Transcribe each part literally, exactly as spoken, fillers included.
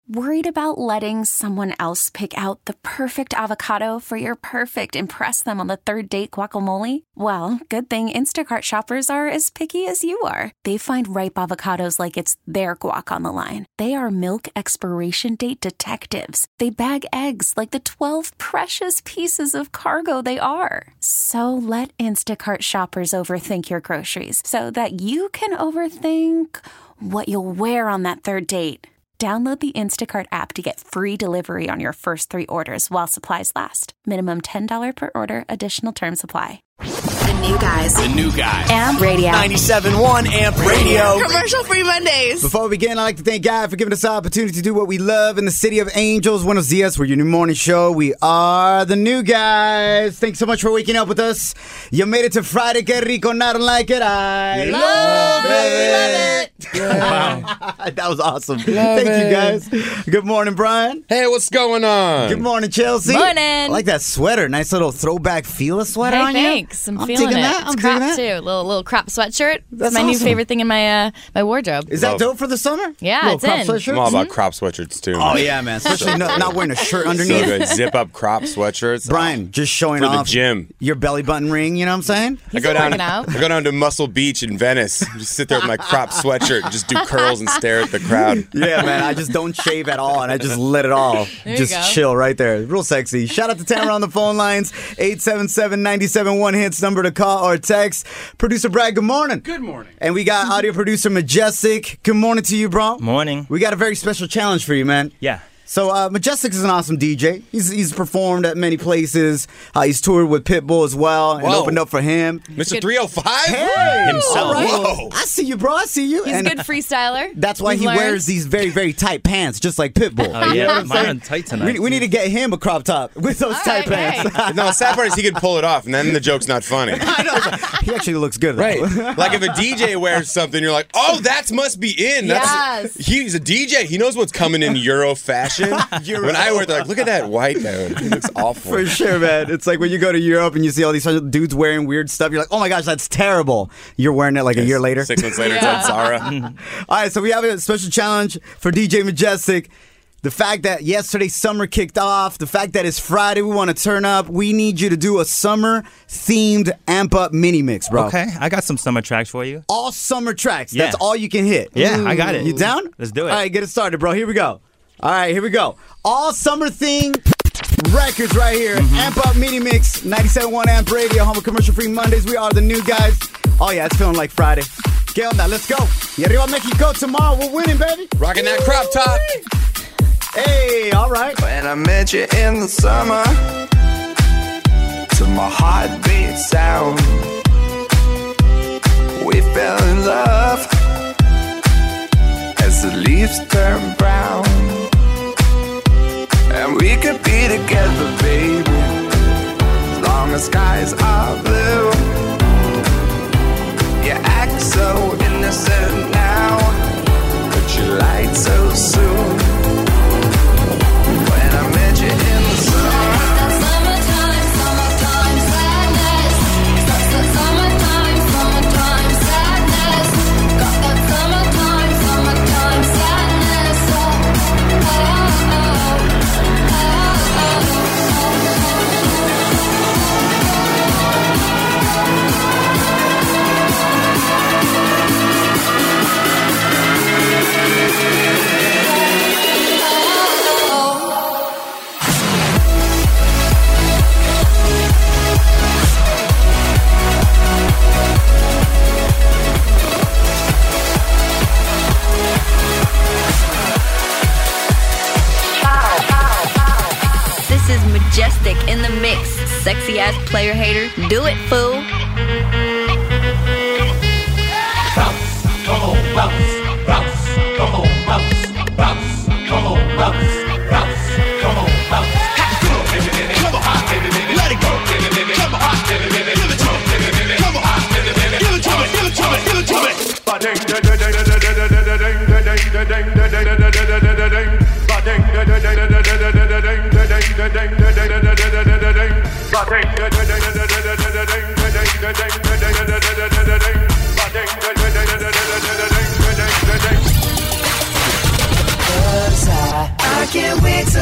Worried about letting someone else pick out the perfect avocado for your perfect impress them on the third date guacamole? Well, good thing Instacart shoppers are as picky as you are. They find ripe avocados like it's their guac on the line. They are milk expiration date detectives. They bag eggs like the twelve precious pieces of cargo they are. So let Instacart shoppers overthink your groceries so that you can overthink what you'll wear on that third date. Download the Instacart app to get free delivery on your first three orders while supplies last. Minimum ten dollars per order. Additional terms apply. The new guys. The new guys. Amp Radio. ninety-seven point one Amp Radio. Commercial-free Mondays. Before we begin, I'd like to thank God for giving us the opportunity to do what we love in the city of Angels. Buenos dias. We're your new morning show. We are the new guys. Thanks so much for waking up with us. You made it to Friday. Que rico, not like it. I love, love it. it. Love it. Yeah. That was awesome. Love thank it. you, guys. Good morning, Brian. Hey, what's going on? Good morning, Chelsea. Morning. I like that sweater. Nice little throwback feel of sweater hey, on you. Thanks. I'm, I'm feeling digging it. that. I'm it's digging crop that. too. Little little crop sweatshirt. That's It's my new awesome. favorite thing in my uh, my wardrobe. Is that Love. dope for the summer? Yeah, little it's crop in. sweatshirts? I'm all about crop sweatshirts too. Oh yeah, man. Especially not, not wearing a shirt So underneath. good. Zip up crop sweatshirts. Brian, just showing For the off gym. your belly button ring. You know what I'm saying? I go down. working out. I go down to Muscle Beach in Venice. Just sit there with my crop sweatshirt and just do curls and stare at the crowd. Yeah, man. I just don't shave at all, and I just let it all There you just go. chill right there. Real sexy. Shout out to Tamara on the phone lines. eight seven seven, nine seven one hits number to call or text. Producer Brad, good morning. Good morning. And we got audio producer Majestic. Good morning to you, bro. Morning. We got a very special challenge for you, man. Yeah. So uh, Majestic is an awesome D J. He's he's performed at many places. Uh, he's toured with Pitbull as well and Whoa. opened up for him. Mister three oh five? Hey, Himself. all right. Whoa. I see you, bro. I see you. He's and a good freestyler. that's why We've he learned. wears these very, very tight pants, just like Pitbull. Oh, You know what yeah. I'm Mine saying? are tight tonight. We, we need to get him a crop top with those All tight right, pants. hey. No, the sad part is he could pull it off, and then the joke's not funny. I know. He actually looks good. though. Right. Like if a D J wears something, you're like, oh, that must be in. That's, Yes. He's a D J. He knows what's coming in Euro fashion. Euro. When I wear it, they're like, look at that white dude. He looks awful. For sure, man. It's like when you go to Europe and you see all these dudes wearing weird stuff. You're like, oh my gosh, that's terrible. You're wearing it like a year later. Six months later, it's at Zara. All right, so we have a special challenge for D J Majestic. The fact that yesterday summer kicked off, the fact that it's Friday, we want to turn up. We need you to do a summer-themed amp up mini mix, bro. Okay, I got some summer tracks for you. All summer tracks. Yeah. That's all you can hit. Yeah, I got it. You down? Let's do it. All right, get it started, bro. Here we go. All right, here we go. All summer themed records right here. Mm-hmm. Amp up mini mix, ninety-seven point one Amp Radio, home of commercial-free Mondays. We are the new guys. Oh yeah, it's feeling like Friday. Get on that. Let's go. Y arriba Mexico tomorrow. We're winning, baby. Rocking that crop top. Hey, all right. When I met you in the summer, to my heartbeat sound, we fell in love as the leaves turn brown. And we could be together, baby, as long as skies are blue. You act so innocent now, but you lied so soon. When I met you in the summer, Summertime, summertime sadness. That's the summertime, summertime sadness. Got that summertime, summertime sadness. Oh, oh, This is Majestic in the mix. Sexy ass player hater. Do it, fool.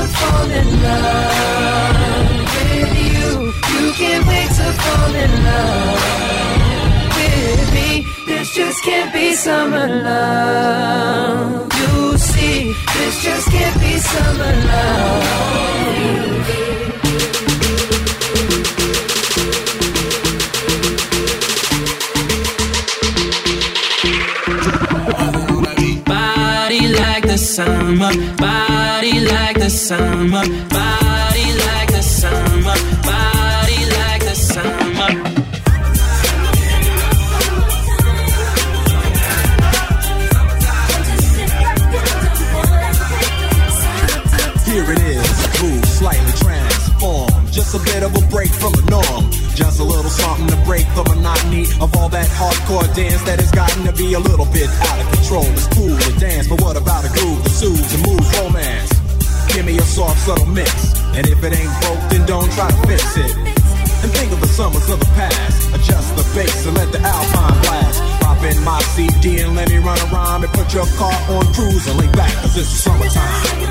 fall in love with you. You can't wait to fall in love with me. This just can't be summer love. You see, this just can't be summer love. Body like the summer, body like the summer, body like the summer, body like the summer. Here it is, move slightly transformed. Just a bit of a break from the norm. Just a little something to break the monotony of all that hardcore dance that has gotten to be a little bit out of control. It's cool to dance, but what about a groove that soothes and moves romance? Give me a soft, subtle mix, and if it ain't broke, then don't try to fix it. And think of the summers of the past. Adjust the bass and let the Alpine blast. Pop in my C D and let me run around and put your car on cruise and lay back, cause it's the summertime.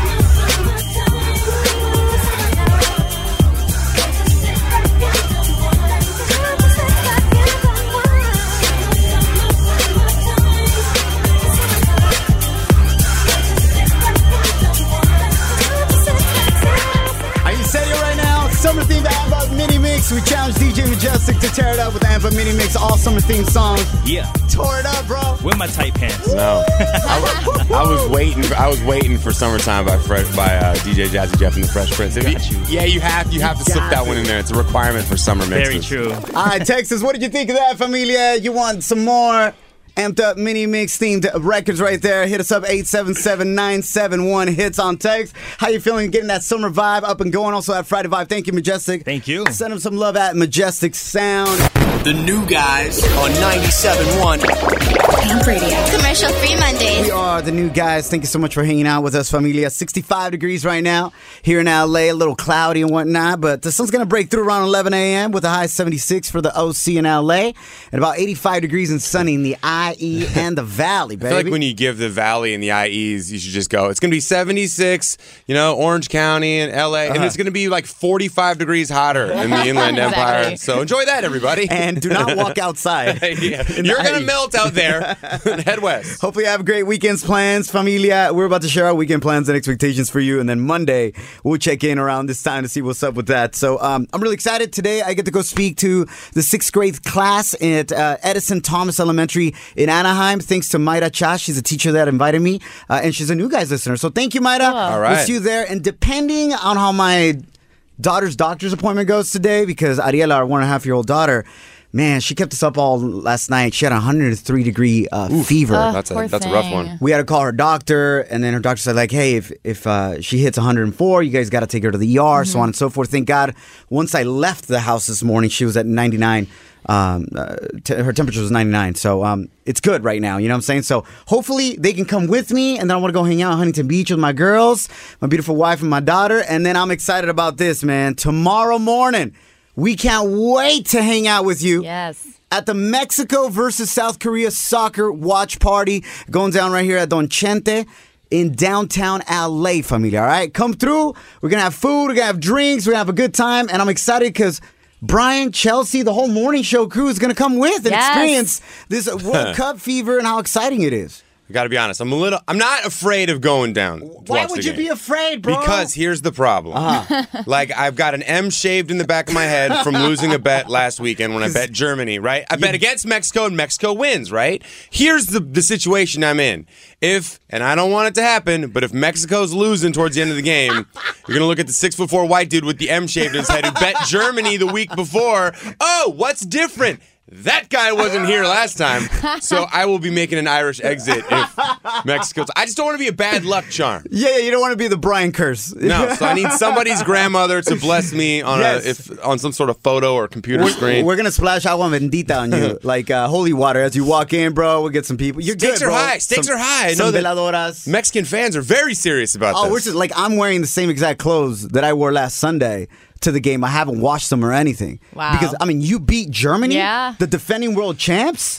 Summer themed Ampa Mini Mix. We challenged D J Majestic to tear it up with the Ampa Mini Mix. All summer themed songs. Yeah. Tore it up, bro. With my tight pants. No, I, was, I was waiting. I was waiting for "Summertime" by Fre- by uh, D J Jazzy Jeff and the Fresh Prince. If Got you, you. Yeah, you have you have to You slip got that one it. in there. It's a requirement for summer mixes. Very true. All right, Texas, what did you think of that, familia? You want some more amped up mini mix themed records right there? Hit us up eight seven seven, nine seven one hits on text. How you feeling getting that summer vibe up and going? Also at Friday Vibe. Thank you, Majestic. Thank you. Send them some love at Majestic Sound. The new guys on ninety-seven point one. Amp Radio. Commercial free Mondays. We are the new guys. Thank you so much for hanging out with us, familia. sixty-five degrees right now here in L A. A little cloudy and whatnot, but the sun's going to break through around eleven a.m. with a high seventy-six for the O C in L A and about eighty-five degrees and sunny in the I E and the Valley, baby. I feel like when you give the Valley and the I Es, you should just go. It's going to be seventy-six, you know, Orange County and L A, Uh-huh. and it's going to be like forty-five degrees hotter in the Inland Exactly. Empire. So enjoy that, everybody. And do not walk outside. Yeah. in the You're going ice. to melt out there. Head west. Hopefully you have great weekends plans, familia. We're about to share our weekend plans and expectations for you. And then Monday, we'll check in around this time to see what's up with that. So um, I'm really excited. Today, I get to go speak to the sixth grade class at uh, Edison Thomas Elementary in Anaheim. Thanks to Mayra Cha. She's a teacher that invited me. Uh, and she's a new guys listener. So thank you, Mayra. All right. We'll see you there. And depending on how my daughter's doctor's appointment goes today, because Ariela, our one and a half year old daughter, man, she kept us up all last night. She had a one hundred three degree uh, fever. Oh, That's a poor that's a rough thing. one. We had to call her doctor, and then her doctor said, like, hey, if if uh, she hits one hundred four, you guys got to take her to the E R, so on and so forth. Thank God, once I left the house this morning, she was at ninety-nine. Um, uh, t- her temperature was ninety-nine, so um, it's good right now, you know what I'm saying? So hopefully they can come with me, and then I want to go hang out at Huntington Beach with my girls, my beautiful wife and my daughter, and then I'm excited about this, man. Tomorrow morning, we can't wait to hang out with you. Yes. At the Mexico versus South Korea soccer watch party going down right here at Don Chente in downtown L A, familia, all right? Come through. We're going to have food. We're going to have drinks. We're going to have a good time. And I'm excited because Brian, Chelsea, the whole morning show crew is going to come with and Yes. experience this World Cup fever and how exciting it is. I got to be honest. I'm a little. I'm not afraid of going down. to Why watch would the you game. be afraid, bro? Because here's the problem. Uh-huh. Like, I've got an M shaved in the back of my head from losing a bet last weekend when I bet Germany, right? I bet against Mexico and Mexico wins, right? Here's the, the situation I'm in. If, and I don't want it to happen, but if Mexico's losing towards the end of the game, you're going to look at the six foot four white dude with the M shaved in his head who bet Germany the week before. Oh, what's different? That guy wasn't here last time, so I will be making an Irish exit if Mexico's. I just don't want to be a bad luck charm. Yeah, yeah, you don't want to be the Brian curse. No, so I need somebody's grandmother to bless me on Yes. a if on some sort of photo or computer We're, screen. we're gonna splash agua bendita on you, like uh, holy water, as you walk in, bro. We'll get some people. You're Stakes good, are bro. high. Stakes Some- are high. I some know that veladoras. Mexican fans are very serious about Oh, this. we're just like I'm wearing the same exact clothes that I wore last Sunday to the game. I haven't washed them or anything. Wow. Because I mean, you beat Germany, Yeah. the defending world champs.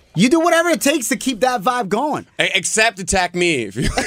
You do whatever it takes to keep that vibe going. Except attack me. If you... You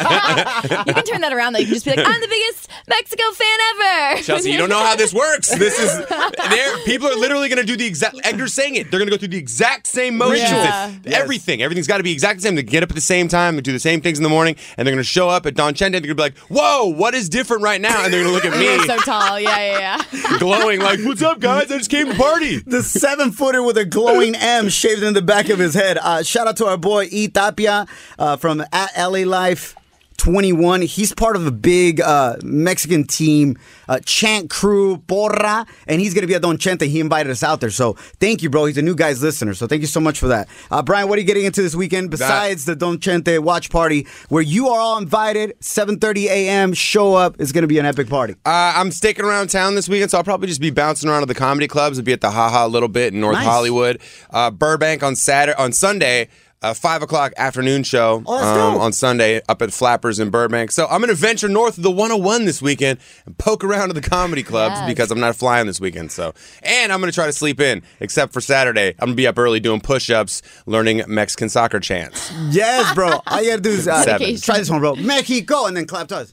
can turn that around though. You can just be like, I'm the biggest Mexico fan ever. Chelsea, you don't know how this works. This is there. People are literally going to do the exact. Edgar's saying it. They're going to go through the exact same motions. Yeah. Yes. Everything. Everything's got to be exactly the same. They get up at the same time. They do the same things in the morning, and they're going to show up at Don Chente. They're going to be like, "Whoa, what is different right now?" And they're going to look at You're me, so tall. Yeah, yeah, yeah. glowing like, "What's up, guys? I just came to party." The seven footer with a glowing M shaved in the back of his head. Uh, shout out to our boy E Tapia uh, from at L A Life twenty-one. He's part of a big uh, Mexican team, uh, chant crew, Porra, and he's going to be at Don Chente. He invited us out there. So thank you, bro. He's a new guy's listener. So thank you so much for that. Uh, Brian, what are you getting into this weekend besides that, the Don Chente watch party where you are all invited, seven thirty a.m., show up. It's going to be an epic party. Uh, I'm sticking around town this weekend, so I'll probably just be bouncing around at the comedy clubs. I'll be at the Ha Ha a little bit in North Nice. Hollywood. Uh, Burbank on Saturday, on Sunday. A five o'clock afternoon show Oh, that's um, dope. on Sunday up at Flappers in Burbank. So I'm going to venture north of the one oh one this weekend and poke around at the comedy clubs Yes. because I'm not flying this weekend. So, and I'm going to try to sleep in, except for Saturday. I'm going to be up early doing push-ups, learning Mexican soccer chants. Yes, bro. All you got to do is uh, Seven. try this one, bro. Mexico, and then clap to us.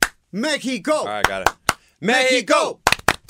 Mexico. All right, got it. Mexico!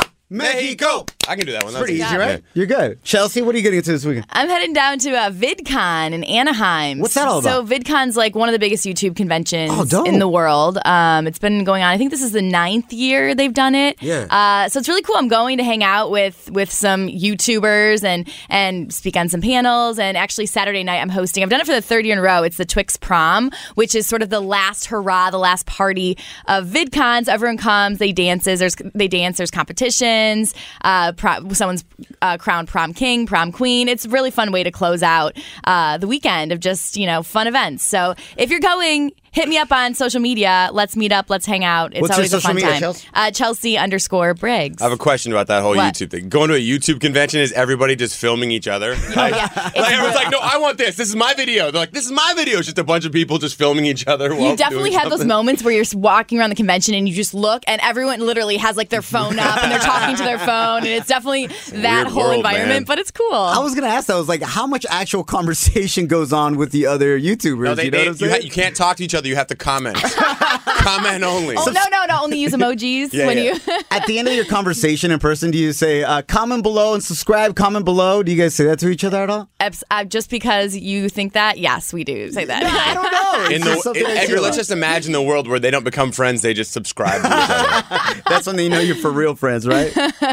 Mexico! I can do that one. That's Pretty easy, easy, right? You're good. Chelsea, what are you getting into this weekend? I'm heading down to uh, VidCon in Anaheim. What's that all So about? VidCon's like one of the biggest YouTube conventions Oh, dope. in the world. Um, it's been going on. I think this is the ninth year they've done it. Yeah. Uh, so it's really cool. I'm going to hang out with with some YouTubers and and speak on some panels. And actually Saturday night I'm hosting. I've done it for the third year in a row. It's the Twix Prom, which is sort of the last hurrah, the last party of VidCons. Everyone comes, they dances. There's they dance. There's competitions. Uh, pro- someone's uh, crowned prom king, prom queen. It's a really fun way to close out uh, the weekend of just, you know, fun events. So if you're going, hit me up on social media. Let's meet up. Let's hang out. It's What's your always a social fun media, time. Chelsea? Uh, Chelsea underscore Briggs. I have a question about that whole What? YouTube thing. Going to a YouTube convention, is everybody just filming each other? Like, yeah. like everyone's like, no, I want this. This is my video. They're like, this is my video. It's just a bunch of people just filming each other. While You definitely doing have those something. moments where you're walking around the convention and you just look and everyone literally has like their phone up and they're talking to their phone and it's definitely that weird whole world, environment, man. but it's cool. I was going to ask that. I was like, how much actual conversation goes on with the other YouTubers? No, they, you know they- what I'm you, saying? ha- you can't talk to each other. You have to comment. Comment only. oh, no, no, no. Only use emojis Yeah, when yeah. you. At the end of your conversation in person, do you say, uh, comment below and subscribe, comment below? Do you guys say that to each other at all? Abs- uh, just because you think that, yes, we do say that. I don't know. In It's the, just something in, I Edgar, feel let's like. just imagine the world where they don't become friends. They just subscribe to each other. That's when they know you're for real friends, right?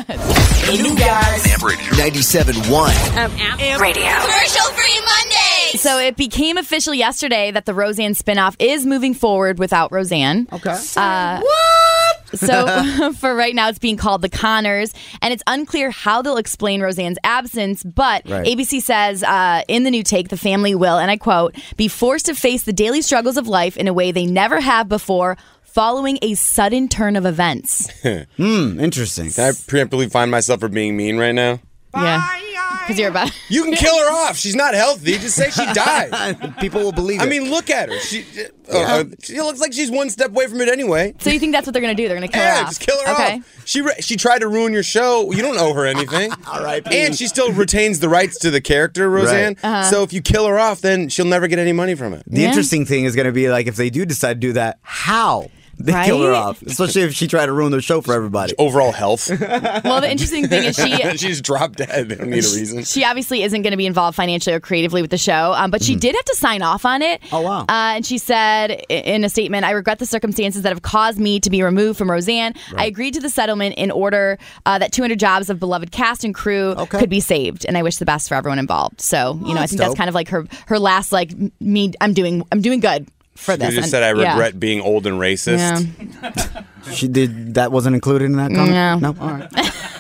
The new guys. Amp Radio. ninety-seven point one. Amp Radio. Commercial free Mondays. So it became official yesterday that the Roseanne spinoff is moving forward without Roseanne. Okay. Uh, what? So for right now, it's being called The Connors, and it's unclear how they'll explain Roseanne's absence. But Right. A B C says uh, in the new take, the family will, and I quote, be forced to face the daily struggles of life in a way they never have before, following a sudden turn of events. Hmm, interesting. Can I preemptively find myself for being mean right now? Yeah, because you're about. You can kill her off. She's not healthy. Just say she died. People will believe it. I mean, look at her. She, uh, uh, she looks like she's one step away from it anyway. So you think that's what they're going to do? They're going to kill her Yeah, off? just kill her Okay. off. She re- she tried to ruin your show. You don't owe her anything. All right. And she still retains the rights to the character, Roseanne. Right. Uh-huh. So if you kill her off, then she'll never get any money from it. The Yeah. interesting thing is going to be like if they do decide to do that, how they kill her Right? off, especially if she tried to ruin their show for everybody. Overall health. Well, the interesting thing is she. she just dropped dead. They don't need a reason. She obviously isn't going to be involved financially or creatively with the show, um, but she did have to sign off on it. Oh, wow. Uh, and she said i- in a statement, I regret the circumstances that have caused me to be removed from Roseanne. I agreed to the settlement in order uh, that two hundred jobs of beloved cast and crew Okay. could be saved, and I wish the best for everyone involved. So, you know, I that's think that's dope. kind of like her her last, like, me, I'm doing, I'm doing good for You this. just And- said, I yeah. regret being old and racist. Yeah. She did that wasn't included in that comment. No. No, all right.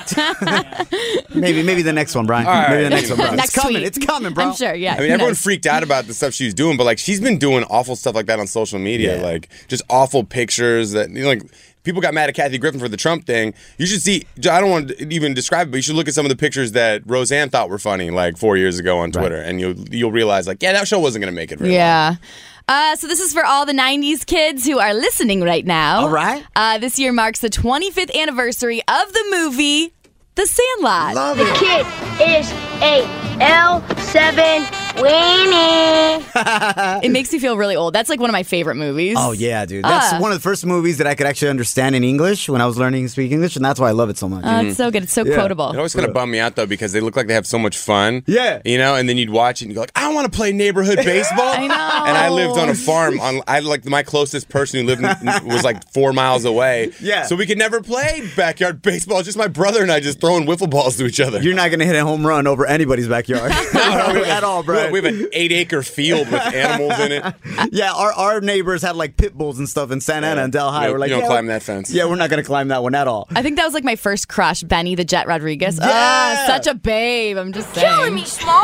maybe maybe the next one, Brian. right. Maybe the next one, Brian. Next it's coming. tweet. It's coming, bro. I'm sure, yeah. I mean, who everyone knows? freaked out about the stuff she was doing, but like she's been doing awful stuff like that on social media, Yeah. like just awful pictures that you know, like people got mad at Kathy Griffin for the Trump thing. You should see. I don't want to even describe it, but you should look at some of the pictures that Roseanne thought were funny, like four years ago on Twitter, and you'll you'll realize like, yeah, that show wasn't going to make it. Very long. Yeah. Uh, so this is for all the nineties kids who are listening right now. All right. Uh, this year marks the twenty-fifth anniversary of the movie The Sandlot. Love it. Kid is a L seven Winnie. It makes me feel really old. That's like one of my favorite movies. Oh, yeah, dude. That's Uh. one of the first movies that I could actually understand in English when I was learning to speak English, and that's why I love it so much. Uh, it's so good. It's so Yeah. quotable. It always kind of bummed me out though because they look like they have so much fun. Yeah. You know, and then you'd watch it and you go like, I want to play neighborhood baseball. I know. And I lived on a farm. On I like my closest person who lived in, was like four miles away. Yeah. So we could never play backyard baseball. Just my brother and I just throwing wiffle balls to each other. You're not going to hit a home run over anybody's backyard. no, at all, bro. We have an eight acre field with animals in it. Yeah, our, our neighbors had like pit bulls and stuff in Santa Ana and Delhi. You, We're like, you don't yeah, climb that fence. Yeah, we're not going to climb that one at all. I think that was like my first crush, Benny the Jet Rodriguez. Yeah. Ah, such a babe. I'm just saying. Killing me, small.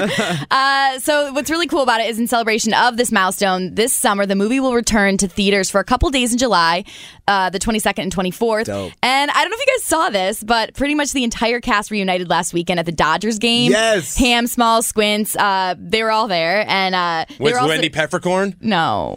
Uh, so what's really cool about it is in celebration of this milestone, this summer the movie will return to theaters for a couple days in July, uh, the twenty-second and twenty-fourth. Dope. And I don't know if you guys saw this, but pretty much the entire cast reunited last weekend at the Dodgers game. Yes. Ham, Small, Squints, uh, they were all there. And uh, they Was were also- Wendy Peppercorn? No.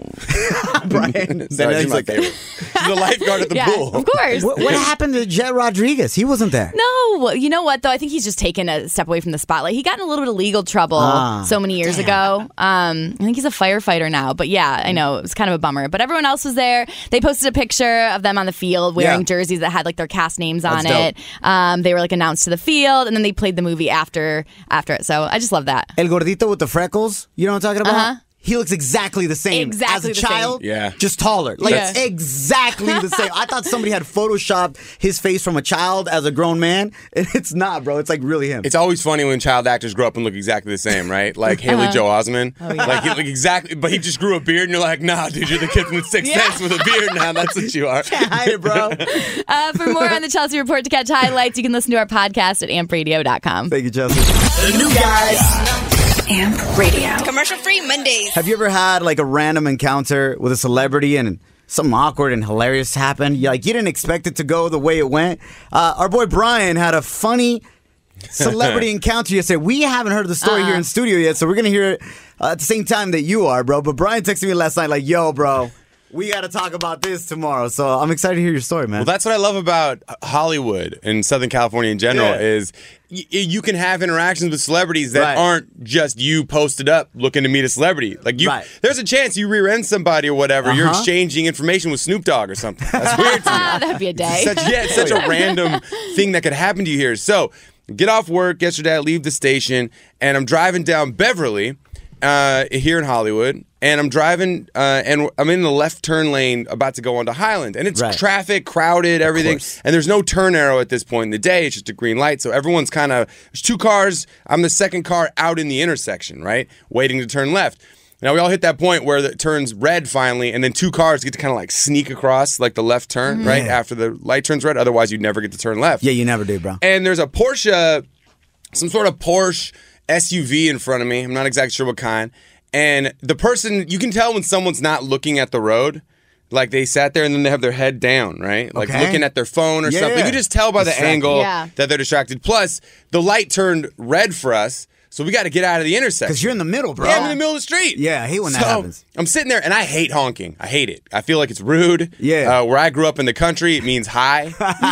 Brian. Sorry, Then she's he's my like, favorite. She's the lifeguard at the Yeah, pool. of course. what, what happened to Jet Rodriguez? He wasn't there. No, you know what though? I think he's just taken a step away from the spotlight. He got in a little bit of legal trouble Ah, so many years ago. Um, I think he's a firefighter now. But yeah, I know it was kind of a bummer. But everyone else was there. They posted a picture of them on the field wearing Yeah. jerseys that had like their cast names on That's it. Um, they were like announced to the field, and then they played the movie after after it. So I just love that. El Gordito with the freckles. You know what I'm talking about? Uh-huh. He looks exactly the same Exactly as a the same. child. Yeah. Just taller. Like Yeah. exactly the same. I thought somebody had photoshopped his face from a child as a grown man. And it's not, bro. It's like really him. It's always funny when child actors grow up and look exactly the same, right? Like Haley Joel Osment. Oh, yeah. Like he look exactly, but he just grew a beard, and you're like, nah, dude, you're the kid from the Sixth Yeah. Sense with a beard now. That's what you are. Hi, bro. Uh, for more on the Chelsea Report, to catch highlights, you can listen to our podcast at amp radio dot com. Thank you, Chelsea. The new guys. Amp Radio. Commercial free Mondays. Have you ever had like a random encounter with a celebrity and something awkward and hilarious happened? You, like you didn't expect it to go the way it went. Uh, our boy Brian had a funny celebrity encounter yesterday. We haven't heard the story Uh-uh. here in studio yet, so we're gonna hear it uh, at the same time that you are, bro. But Brian texted me last night like, "Yo, bro, we got to talk about this tomorrow." So I'm excited to hear your story, man. Well, that's what I love about Hollywood and Southern California in general Yeah. is y- you can have interactions with celebrities that Right. aren't just you posted up looking to meet a celebrity. Like you, Right. there's a chance you rear end somebody or whatever. You're Uh-huh. exchanging information with Snoop Dogg or something. That's weird to me. Ah, that'd be a day. Such, yeah, it's such a random thing that could happen to you here. So, get off work yesterday. I leave the station, and I'm driving down Beverly uh, here in Hollywood, and I'm driving, uh, and I'm in the left turn lane about to go onto Highland, and it's Right. traffic, crowded, everything, course. and there's no turn arrow at this point in the day. It's just a green light, so everyone's kind of there's two cars. I'm the second car out in the intersection, right, waiting to turn left. Now we all hit that point where it turns red finally, and then two cars get to kind of like sneak across like the left turn, right Yeah. after the light turns red. Otherwise, you'd never get to turn left. yeah, you never do, bro. And there's a Porsche, some sort of Porsche S U V in front of me. I'm not exactly sure what kind. And the person, you can tell when someone's not looking at the road. Like they sat there and then they have their head down, right? Like Okay. looking at their phone or Yeah. something. You can just tell by the Distracted. angle Yeah. that they're distracted. Plus, the light turned red for us. So we got to get out of the intersection. Because you're in the middle, bro. Yeah, I'm in the middle of the street. Yeah, I hate when that So, happens. I'm sitting there and I hate honking. I hate it. I feel like it's rude. Yeah. Uh, where I grew up in the country, it means hi.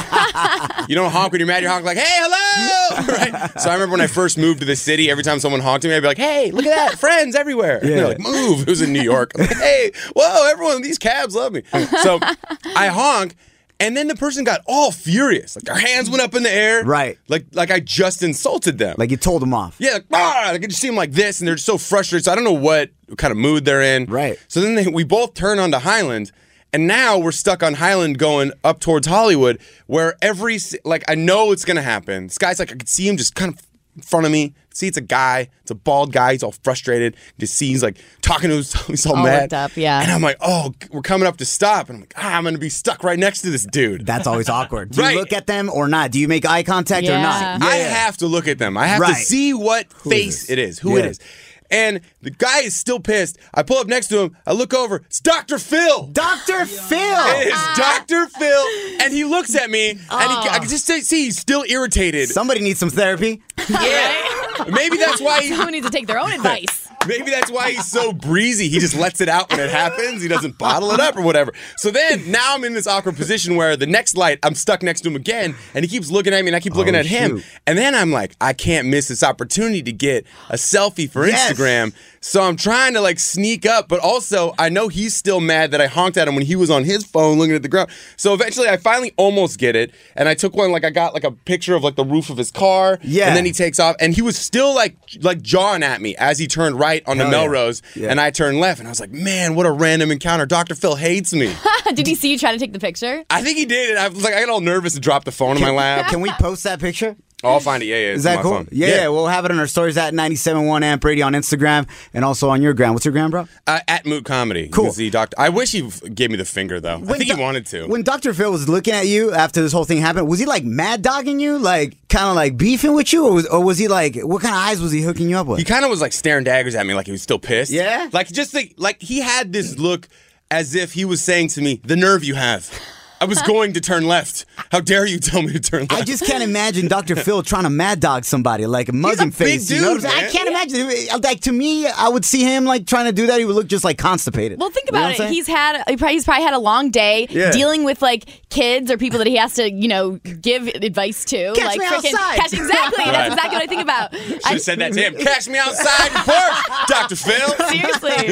You don't honk when you're mad. You honk like, hey, hello. Right? So I remember when I first moved to the city, every time someone honked at me, I'd be like, hey, look at that. Friends everywhere. And Yeah. they're like, move. It was in New York. I'm like, hey, whoa, everyone, these cabs love me. So I honk. And then the person got all furious. Like their hands went up in the air. Right. Like like I just insulted them. Like you told them off. Yeah, like, ah, I can just see them like this, and they're so frustrated. So I don't know what kind of mood they're in. Right. So then they, we both turn onto Highland, and now we're stuck on Highland going up towards Hollywood, where every, like, I know it's going to happen. This guy's like, I could see him just kind of in front of me. See, it's a guy. It's a bald guy. He's all frustrated. Just see he's like talking to himself. He's all, All mad. worked up, yeah. And I'm like, oh, we're coming up to stop. And I'm like, ah, I'm going to be stuck right next to this dude. That's always awkward. Do Right. you look at them or not? Do you make eye contact or Yeah. not? I have to look at them. I have Right. to see what Who face is this? it is, who it Yeah. is. And the guy is still pissed. I pull up next to him. I look over. It's Doctor Phil. Doctor Phil. It is Doctor Phil. And he looks at me, and he, I can just see he's still irritated. Somebody needs some therapy. Yeah. Maybe that's why he, Someone needs to take their own advice. Maybe that's why he's so breezy. He just lets it out when it happens. He doesn't bottle it up or whatever. So then now I'm in this awkward position where the next light, I'm stuck next to him again, and he keeps looking at me, and I keep looking Oh, at him. shoot. And then I'm like, I can't miss this opportunity to get a selfie for Yes. Instagram. So I'm trying to like sneak up, but also I know he's still mad that I honked at him when he was on his phone looking at the ground. So eventually I finally almost get it, and I took one, like I got like a picture of like the roof of his car. Yeah. And then he takes off, and he was still like like jawing at me as he turned right on the Hell yeah. Melrose, Yeah. and I turned left, and I was like, man, what a random encounter. Doctor Phil hates me. Did he see you try to take the picture? I think he did, and I was like, I got all nervous and dropped the phone in my lap. Can we post that picture? Oh, I'll find it. Yeah, yeah. Is it's that on my cool? phone. Yeah, yeah, we'll have it on our stories at ninety-seven point one Amp Radio on Instagram and also on your gram. What's your gram, bro? Uh, at Moot Comedy. Cool. You can see Doctor I wish he f- gave me the finger, though. I think Do- he wanted to. When Doctor Phil was looking at you after this whole thing happened, was he like mad dogging you? Like kind of like beefing with you? Or was, or was he like, what kind of eyes was he hooking you up with? He kind of was like staring daggers at me like he was still pissed. Yeah? Like just like, like he had this look as if he was saying to me, the nerve you have. I was going to turn left. How dare you tell me to turn left? I just can't imagine Doctor Phil trying to mad dog somebody, like a mugging big face. you know what I'm dude, saying? I man. can't imagine. Like to me, I would see him like trying to do that. He would look just like constipated. Well, think You know about what I'm it. saying? He's had he probably, he's probably had a long day Yeah. dealing with like kids or people that he has to, you know, give advice to. Catch like me frickin- outside. Catch, exactly. Right. That's exactly what I think about. Should I- have said that to him. Catch me outside in Porsche, Doctor Phil. Seriously.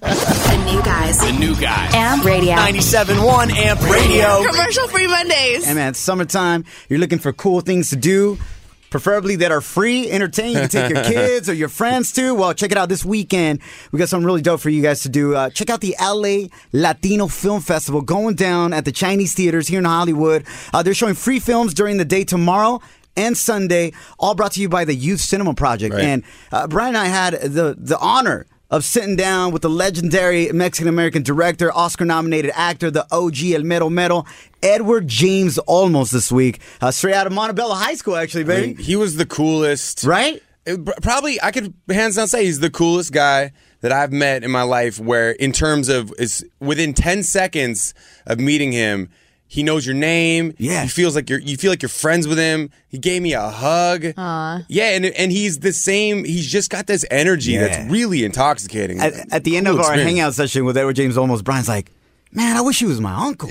The new guys. The new guy. Amp Radio. ninety-seven point one Amp Radio. Commercial free Mondays. Hey man, it's summertime. You're looking for cool things to do, preferably that are free, entertaining. You can take your kids or your friends to. Well, check it out this weekend. We got something really dope for you guys to do. Uh, check out the L A Latino Film Festival going down at the Chinese theaters here in Hollywood. Uh, they're showing free films during the day tomorrow and Sunday, all brought to you by the Youth Cinema Project. Right. And uh, Brian and I had the the honor of sitting down with the legendary Mexican-American director, Oscar-nominated actor, the O G, El Mero Mero, Edward James Olmos this week. Uh, straight out of Montebello High School, actually, I baby. mean, he was the coolest. Right? It- probably, I could hands down say he's the coolest guy that I've met in my life, where in terms of, is within ten seconds of meeting him, he knows your name. Yeah. He feels like you're, you feel like you're friends with him. He gave me a hug. Aw. Yeah, and and he's the same. He's just got this energy Yeah. that's really intoxicating. At, at the end Cool of our experience. hangout session with Edward James Olmos, Brian's like, man, I wish he was my uncle.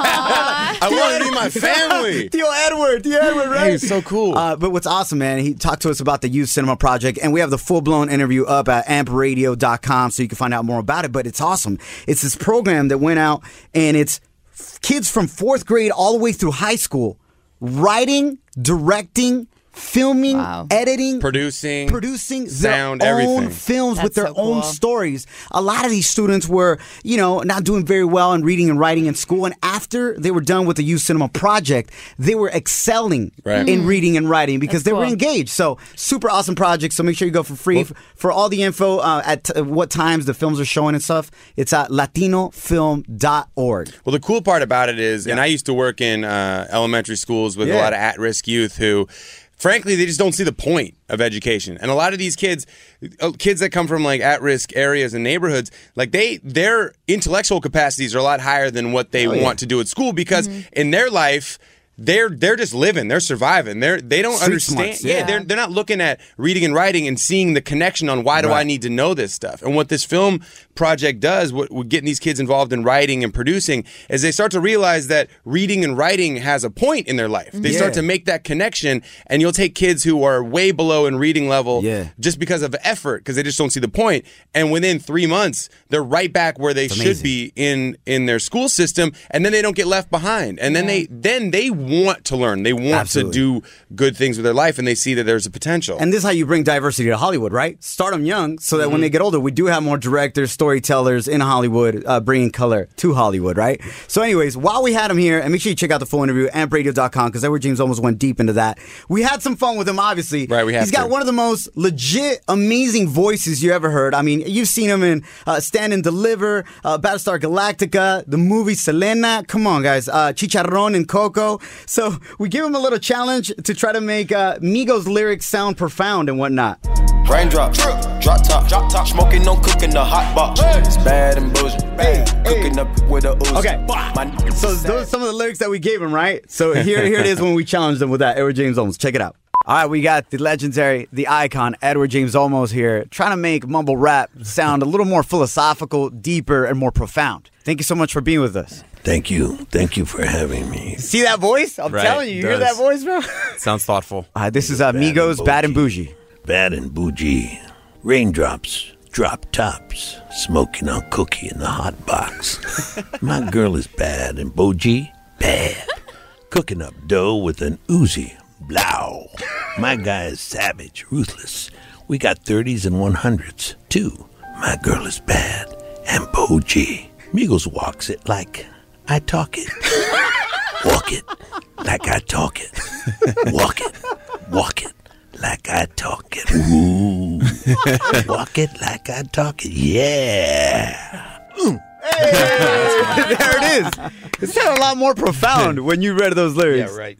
I want to be my family. Theo Edward, Theo Edward, right? Hey, so cool. Uh, but what's awesome, man, he talked to us about the Youth Cinema Project, and we have the full-blown interview up at amp radio dot com so you can find out more about it. But it's awesome. It's this program that went out, and it's f- kids from fourth grade all the way through high school writing, directing, filming, Wow. editing, Producing, producing sound, their everything. own films That's with their so own cool. stories. A lot of these students were, you know, not doing very well in reading and writing in school. And after they were done with the Youth Cinema Project, they were excelling Right. in reading and writing because That's they were cool. engaged. So super awesome project. So make sure you go for free. Well- for, for all the info uh, at t- what times the films are showing and stuff, it's at latino film dot org. Well, the cool part about it is, and I used to work in uh, elementary schools with a Yeah. lot of at-risk youth who, frankly, they just don't see the point of education. And a lot of these kids, uh, kids that come from like at-risk areas and neighborhoods, like they, their intellectual capacities are a lot higher than what they Oh, yeah. want to do at school because in their life. They're they're just living. They're surviving. They're they don't Street understand. smarts, yeah, yeah. they're they're not looking at reading and writing and seeing the connection on why do I Right. need to know this stuff. And what this film project does, what, what getting these kids involved in writing and producing, is they start to realize that reading and writing has a point in their life. They start Yeah. to make that connection, and you'll take kids who are way below in reading level Yeah. just because of effort, because they just don't see the point. And within three months, they're right back where they should amazing. be in in their school system, and then they don't get left behind. And then they then they want to learn. They want Absolutely. to do good things with their life, and they see that there's a potential. And this is how you bring diversity to Hollywood, right? Start them young so that when Mm-hmm. they get older, we do have more directors, storytellers in Hollywood uh, bringing color to Hollywood, right? So anyways, while we had him here, and make sure you check out the full interview at amp radio dot com because Edward James almost went deep into that. We had some fun with him, obviously. Right, we have He's got to. one of the most legit, amazing voices you ever heard. I mean, you've seen him in uh, Stand and Deliver, uh, Battlestar Galactica, the movie Selena. Come on, guys. Uh, Chicharrón and Coco. So we give him a little challenge to try to make uh, Migos lyrics sound profound and whatnot. Raindrop, drop top, drop top, smoking, no cooking the hot box. It's bad and bullshit. Hey, Cooking up with a ooze. Okay, My so those are some of the lyrics that we gave him, right? So here, here it is when we challenged him with that. Edward James Olmos. Check it out. All right, we got the legendary, the icon, Edward James Olmos here, trying to make mumble rap sound a little more philosophical, deeper, and more profound. Thank you so much for being with us. Thank you. Thank you for having me. See that voice? I'm Right, telling you, you hear does. that voice, bro? Sounds thoughtful. All right, this is uh, Migos, Bad and Bougie. Bad and bougie. Raindrops, drop tops, smoking on cookie in the hot box. My girl is bad and bougie, bad. Cooking up dough with an Uzi, blow. My guy is savage, ruthless. We got thirties and one hundreds, too. My girl is bad and bougie. Migos walks it like I talk it. Walk it like I talk it. Walk it, walk it like I talk it. Ooh. Walk it like I talk it. Yeah. Mm. Hey, there it is. It sounded a lot more profound when you read those lyrics. Yeah, right.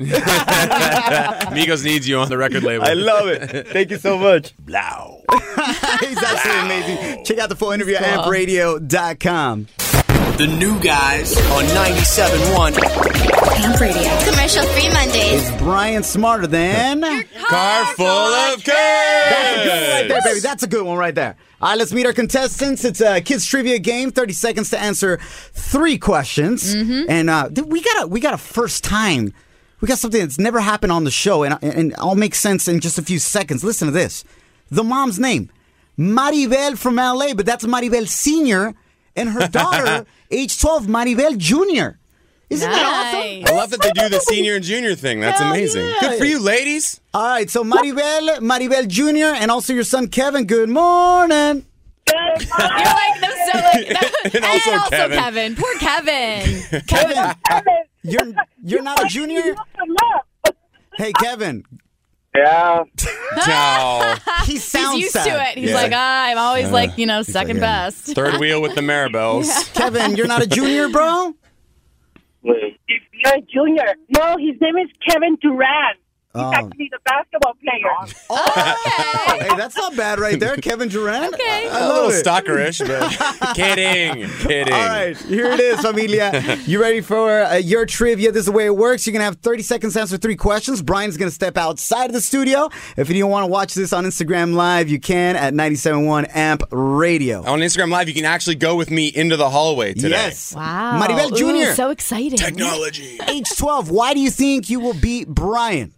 Migos needs you on the record label. I love it. Thank you so much. Blow. He's absolutely amazing. Check out the full interview at amp radio dot com. The new guys on ninety-seven point one Amp Radio. Commercial free Mondays. Is Brian smarter than? Car full of kids. That's a good one right there, baby. That's a good one right there. All right, let's meet our contestants. It's a kids trivia game. thirty seconds to answer three questions. Mm-hmm. And uh, we got a we got a first time. We got something that's never happened on the show, and and I'll make sense in just a few seconds. Listen to this. The mom's name, Maribel from L A, but that's Maribel Senior, and her daughter, age twelve, Maribel Junior Isn't Nice. that awesome? I love that they do the senior and junior thing. That's Hell amazing. yeah. Good for you, ladies. All right, so Maribel, Maribel Junior, and also your son Kevin. Good morning. You're like, that's so like, that, And and also also, Kevin. Kevin. Poor Kevin. Kevin, you're you're not a junior. Hey, Kevin. Yeah. Ciao. He sounds He's used sad. to it. He's Yeah. like, ah, I'm always like, you know, second like, yeah. best. Third wheel with the Maribels. Kevin, you're not a junior, bro. You're a junior. No, his name is Kevin Durant. He's Oh. actually the basketball player. Oh, hey, that's not bad right there, Kevin Durant. Okay. I A little love it. stalkerish, but kidding, kidding. All right, here it is, familia. You ready for uh, your trivia? This is the way it works. You're going to have thirty seconds to answer three questions. Brian's going to step outside of the studio. If you don't want to watch this on Instagram Live, you can at ninety-seven point one Amp Radio. On Instagram Live, you can actually go with me into the hallway today. Yes. Wow. Maribel Junior Ooh, so exciting. Technology. Age twelve. Why do you think you will beat Brian?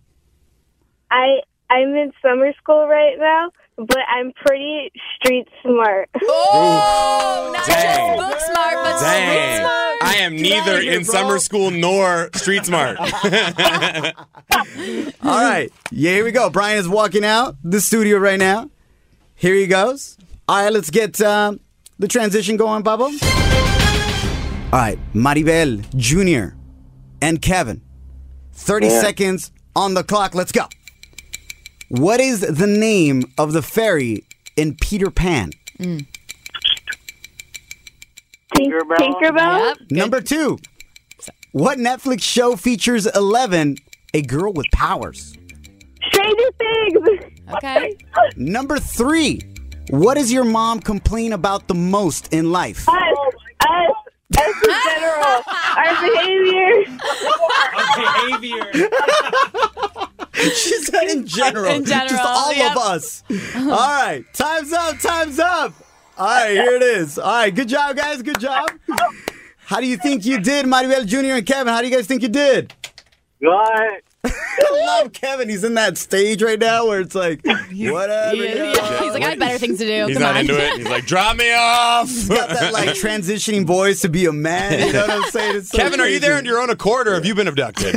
I I'm in summer school right now, but I'm pretty street smart. Oh, not Dang. just book smart, but Dang. street smart. I am Get neither outta here, in bro. summer school nor street smart. All right. Yeah, here we go. Brian is walking out the studio right now. Here he goes. All right, let's get um, the transition going, Pablo. All right, Maribel Junior and Kevin. thirty Yeah. seconds on the clock. Let's go. What is the name of the fairy in Peter Pan? Mm. Tinkerbell. Tinkerbell? Yep. good. Number two. What Netflix show features Eleven, a girl with powers? Stranger Things. Okay. Number three. What does your mom complain about the most in life? Us. Us. Us in general. Our behavior. Behavior. She said in general. In general, Just all yep. of us. All right. Time's up. Time's up. All right. Here it is. All right. Good job, guys. Good job. How do you think you did, Maribel Junior and Kevin? How do you guys think you did? Good. I love Kevin. He's in that stage right now where it's like, whatever. Yeah, yeah. He's like, I had better things to do. He's Come not on. into it. He's like, drop me off. He's got that like transitioning voice to be a man. You know what I'm saying? It's so Kevin, are you there on crazy. your own accord or have you been abducted?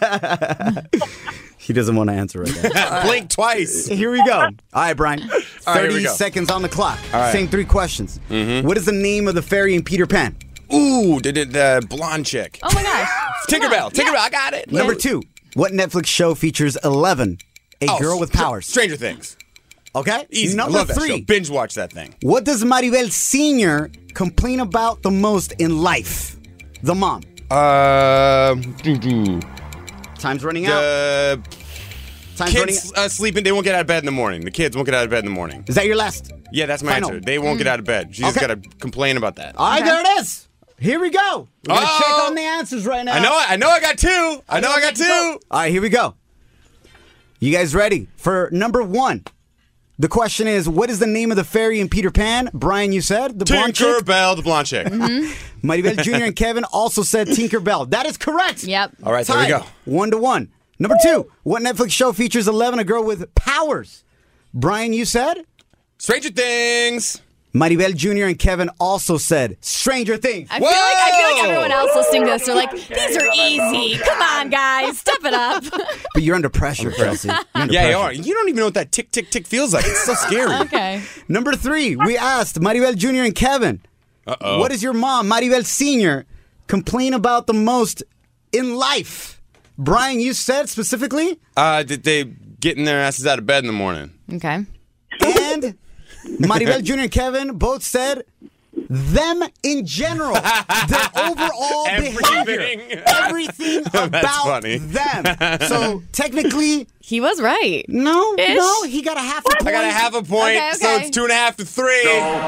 He doesn't want to answer right now. Blink twice. Here we go. All right, Brian. All right, here thirty we go. seconds on the clock. All right. Same three questions. Mhm. What is the name of the fairy in Peter Pan? Ooh, did it the blonde chick? Oh my gosh. Tinkerbell. Tinkerbell. I got it. Number two. What Netflix show features Eleven, a Oh, girl with Str- powers? Stranger Things. Okay. Easy. Number I love that three. show. Binge watch that thing. What does Maribel Senior complain about the most in life? The mom. Uh, doo-doo. Time's running out. The Time's running kids uh, sleeping. They won't get out of bed in the morning. The kids won't get out of bed in the morning. Is that your last? Yeah, that's my Final. answer. They won't get out of bed. She's Okay. got to complain about that. All right, there it is. Here we go. We're going to Oh. check on the answers right now. I know. I know. I got two. I know. I got two. All right, here we go. You guys ready for number one? The question is, what is the name of the fairy in Peter Pan? Brian, you said the blonde chick? Tinkerbell, the blonde chick. Mm-hmm. Maribel Junior and Kevin also said Tinkerbell. That is correct. Yep. All right, there we Tied. go. One to one. Number two, what Netflix show features Eleven, a girl with powers? Brian, you said? Stranger Things. Maribel Junior and Kevin also said Stranger Things. I feel like I feel like everyone else listening to this are like, these are easy. Come on, guys, step it up. But you're under pressure, Kelsey. You're under Yeah, you pressure. are. You don't even know what that tick, tick, tick feels like. It's so scary. Okay. Number three, we asked Maribel Junior and Kevin, Uh-oh. what does your mom, Maribel Senior, complain about the most in life? Brian, you said specifically? Uh, did they getting their asses out of bed in the morning? Okay. And Maribel Junior and Kevin both said them in general. Their overall Everything. behavior. Everything That's about funny. them. So technically, He was right. no, Ish. no, he got a half a point. I got a half a point, Okay, so okay. it's two and a half to three.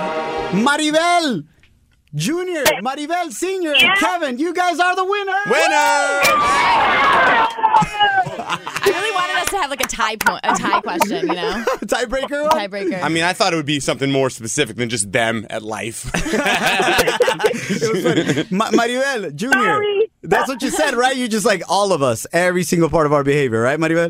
Maribel Junior, Maribel Senior, and Kevin, you guys are the winner. Winner! I really wanted us to have like a tie point, a tie question, you know, Tiebreaker one? tiebreaker. I mean, I thought it would be something more specific than just them at life. It was funny. Ma- Maribel Junior, Sorry. that's what you said, right? You're just like all of us, every single part of our behavior, right, Maribel?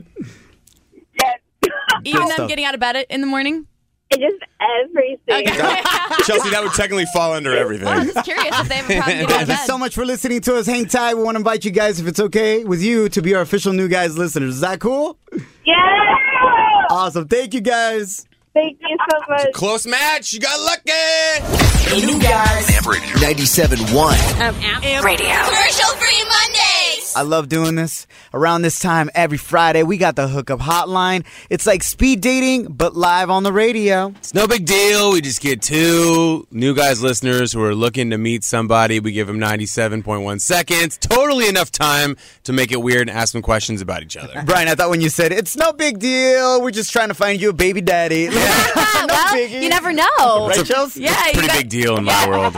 Yes. Even them stuff. getting out of bed in the morning. It's just everything. Okay. Chelsea, that would technically fall under everything. I'm just curious if they have a problem getting out Thank of you bed. so much for listening to us. Hang tight. We want to invite you guys, if it's okay with you, to be our official New Guys listeners. Is that cool? Yeah. Awesome. Thank you, guys. Thank you so much. Close match. You got lucky. The New Guys. Average ninety-seven point one. Radio. Commercial free Mondays. I love doing this. Around this time every Friday, we got the hookup hotline. It's like speed dating, but live on the radio. It's no big deal. We just get two New Guys listeners who are looking to meet somebody. We give them ninety-seven point one seconds. Totally enough time to make it weird and ask them questions about each other. Brian, I thought when you said, it's no big deal, we're just trying to find you a baby daddy. no well, biggie. you never know. Right, Chelsea? Yeah, you Pretty guys, big deal in my world.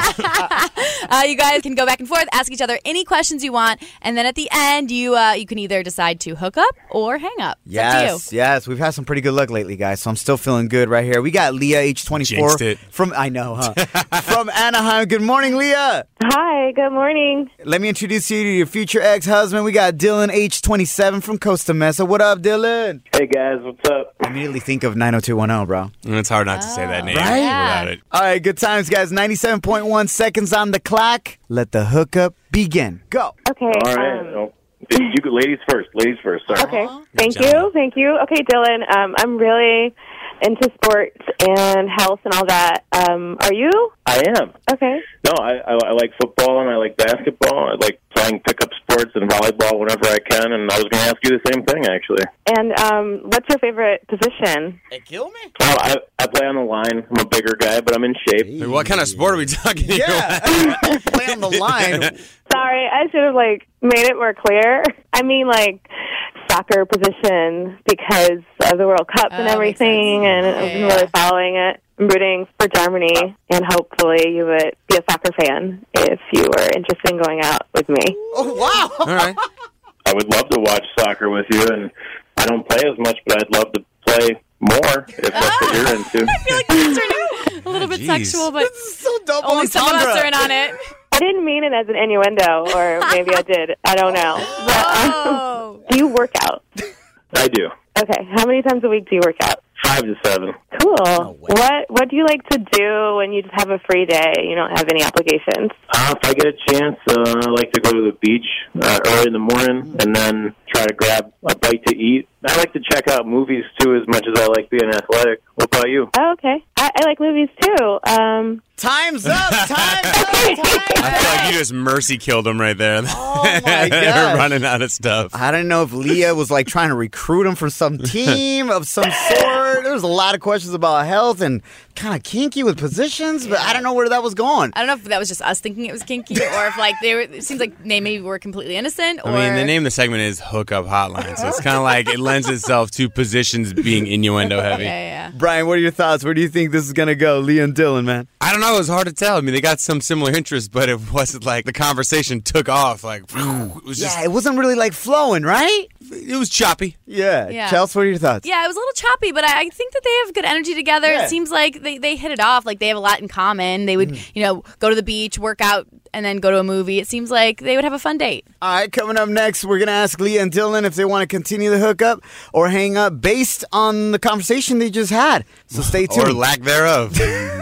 I uh, you guys can go back and forth, ask each other any questions you want, and then at the end, you uh, you can either decide to hook up or hang up. It's up to you. Yes, yes. We've had some pretty good luck lately, guys, so I'm still feeling good right here. We got Leah, age twenty-four. Jinxed it. From, I know, huh? From Anaheim. Good morning, Leah. Hi, good morning. Let me introduce you to your future ex-husband. We got Dylan, age twenty-seven, from Costa Mesa. What up, Dylan? Hey guys, what's up? I immediately think of nine oh two one oh, bro. And it's hard not to say that name Right? without it. All right, good times, guys. ninety-seven point one seconds on the clock. Let the hookup begin. Go. Okay. All right, um, well, you go, ladies first. Ladies first. Sorry. Okay. Thank you. Thank you. Okay, Dylan. Um, I'm really into sports and health and all that. Um, are you? I am. Okay. No, I, I I like football and I like basketball. I like playing pickup sports and volleyball whenever I can. And I was going to ask you the same thing, actually. And um, what's your favorite position? Hey, kill me? Well, I I play on the line. I'm a bigger guy, but I'm in shape. Hey, what kind of sport are we talking about? Yeah. Play on the line. Sorry, I should have like made it more clear. I mean, like soccer position because of the World Cup and Oh, everything, and Yeah, I've been yeah, really yeah. following it. I'm rooting for Germany, and hopefully you would be a soccer fan if you were interested in going out with me. Oh, wow. All right. I would love to watch soccer with you, and I don't play as much, but I'd love to play more if that's what you're into. I feel like this is turning a little bit Jeez. sexual, but So double only some of us entendre. are in on it. I didn't mean it as an innuendo, or maybe I did. I don't know. But, um, Oh. do you work out? I do. Okay. How many times a week do you work out? Five to seven. Cool. what What do you like to do when you just have a free day? You don't have any obligations. Uh, if I get a chance, uh, I like to go to the beach uh, early in the morning and then try to grab a bite to eat. I like to check out movies, too, as much as I like being athletic. What about you? Oh, okay. I, I like movies too. Um, Time's up. Time's up. I feel like you just mercy killed him right there. Oh, my gosh. Running out of stuff. I don't know if Leah was like trying to recruit him for some team of some sort. hurt. There was a lot of questions about health and kind of kinky with positions, but I don't know where that was going. I don't know if that was just us thinking it was kinky or if like they were. It seems like they maybe were completely innocent. Or... I mean, the name of the segment is Hookup Hotline, so it's kind of like it lends itself to positions being innuendo heavy. Yeah, yeah. Brian, what are your thoughts? Where do you think this is gonna go, Leah and Dylan, man? I don't know. It was hard to tell. I mean, they got some similar interests, but it wasn't like the conversation took off. Like, it was just. Yeah, it wasn't really like flowing, right? It was choppy. Yeah. Yeah. Chelsea, what are your thoughts? Yeah, it was a little choppy, but I I think that they have good energy together. Yeah. It seems like they, they hit it off. Like they have a lot in common. They would, Mm. you know, go to the beach, work out, and then go to a movie. It seems like they would have a fun date. All right, coming up next, we're going to ask Leah and Dylan if they want to continue the hookup or hang up based on the conversation they just had. So stay tuned. Or lack thereof.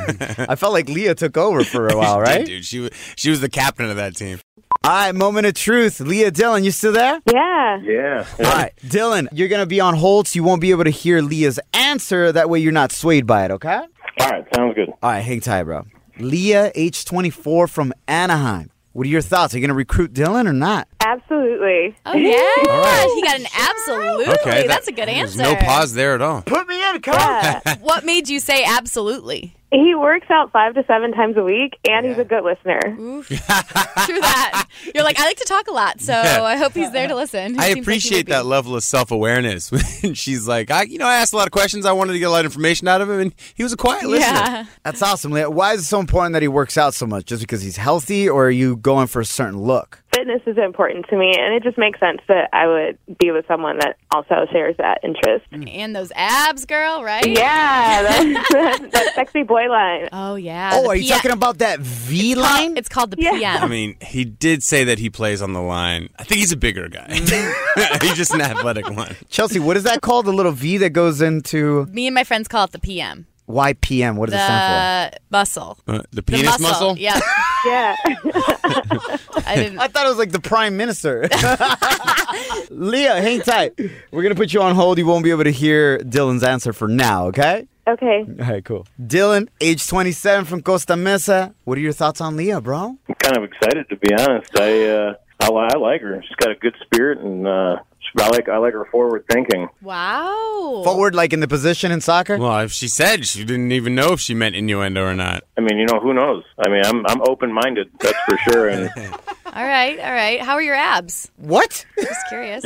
I felt like Leah took over for a while, right? Dude, she was, she was the captain of that team. All right, moment of truth. Leah, Dylan, you still there? Yeah. Yeah. All right, Dylan, you're going to be on hold, so you won't be able to hear Leah's answer. That way you're not swayed by it, okay? All right, sounds good. All right, hang tight, bro. Leah, age twenty-four, from Anaheim. What are your thoughts? Are you going to recruit Dylan or not? Absolutely. Oh, yeah. All right. He got an absolutely. Okay, that- That's a good There's answer. no pause there at all. Put me in, come on. Yeah. What made you say absolutely? He works out five to seven times a week, and he's a good listener. Oof. True that. You're like, I like to talk a lot, so I hope he's there to listen. He I seems like he appreciate would be. that level of self-awareness. When she's like, I, you know, I asked a lot of questions. I wanted to get a lot of information out of him, and he was a quiet listener. Yeah. That's awesome, Leah. Why is it so important that he works out so much? Just because he's healthy, or are you going for a certain look? Fitness is important to me, and it just makes sense that I would be with someone that also shares that interest. And those abs, girl, right? Yeah, that, that sexy boy line. Oh, yeah. Oh, the are you P M talking about that V line? It's called the Yeah. P M. I mean, he did say that he plays on the line. I think he's a bigger guy. He's just an athletic one. Chelsea, what is that called? The little V that goes into Me and my friends call it the P M. Y P M. What does it stand The muscle. Uh, the The penis muscle? Yeah. Yeah. I didn't. for? I thought it was like the Prime Minister. Leah, hang tight. We're going to put you on hold. You won't be able to hear Dylan's answer for now, okay? Okay. All right, cool. Dylan, age twenty-seven, from Costa Mesa. What are your thoughts on Leah, bro? I'm kind of excited, to be honest. I uh, I, li- I like her. She's got a good spirit, and uh, I like I like her forward thinking. Wow. Forward, like in the position in soccer? Well, if she said, she didn't even know if she meant innuendo or not. I mean, you know, who knows? I mean, I'm I'm open minded, that's for sure. And All right, all right. How are your abs? What? Just curious.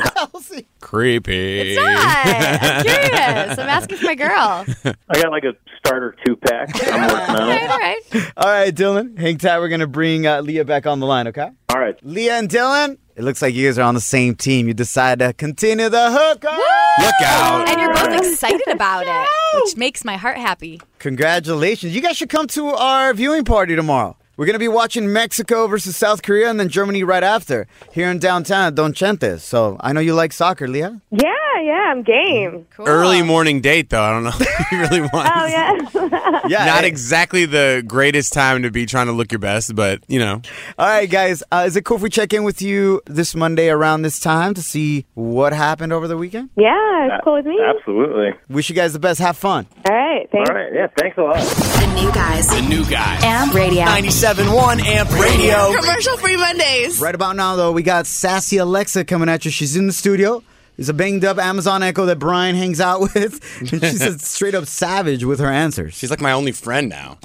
Creepy. It's not. I'm curious. I'm asking for my girl. I got like a starter two pack. I'm working on All right, it. all right. All right, Dylan, hang tight. We're going to bring uh, Leah back on the line, okay? All right. Leah and Dylan, it looks like you guys are on the same team. You decide to continue the hookup. Look out. And you're both excited about it, which makes my heart happy. Congratulations. You guys should come to our viewing party tomorrow. We're going to be watching Mexico versus South Korea and then Germany right after here in downtown at Don Chentes. So I know you like soccer, Leah. Yeah, yeah, I'm game. Cool. Early morning date, though. I don't know if you really want. Oh, yeah. Yeah. Not hey. exactly the greatest time to be trying to look your best, but, you know. All right, guys. Uh, is it cool if we check in with you this Monday around this time to see what happened over the weekend? Yeah, it's cool with me. Absolutely. Wish you guys the best. Have fun. All right, thanks. All right. Yeah, thanks a lot. The new guys. The new guy. Amp Radio. ninety-seven point one Amp Radio. Commercial free Mondays. Right about now, though, we got Sassy Alexa coming at you. She's in the studio. It's a banged up Amazon Echo that Brian hangs out with. And she's a straight up savage with her answers. She's like my only friend now.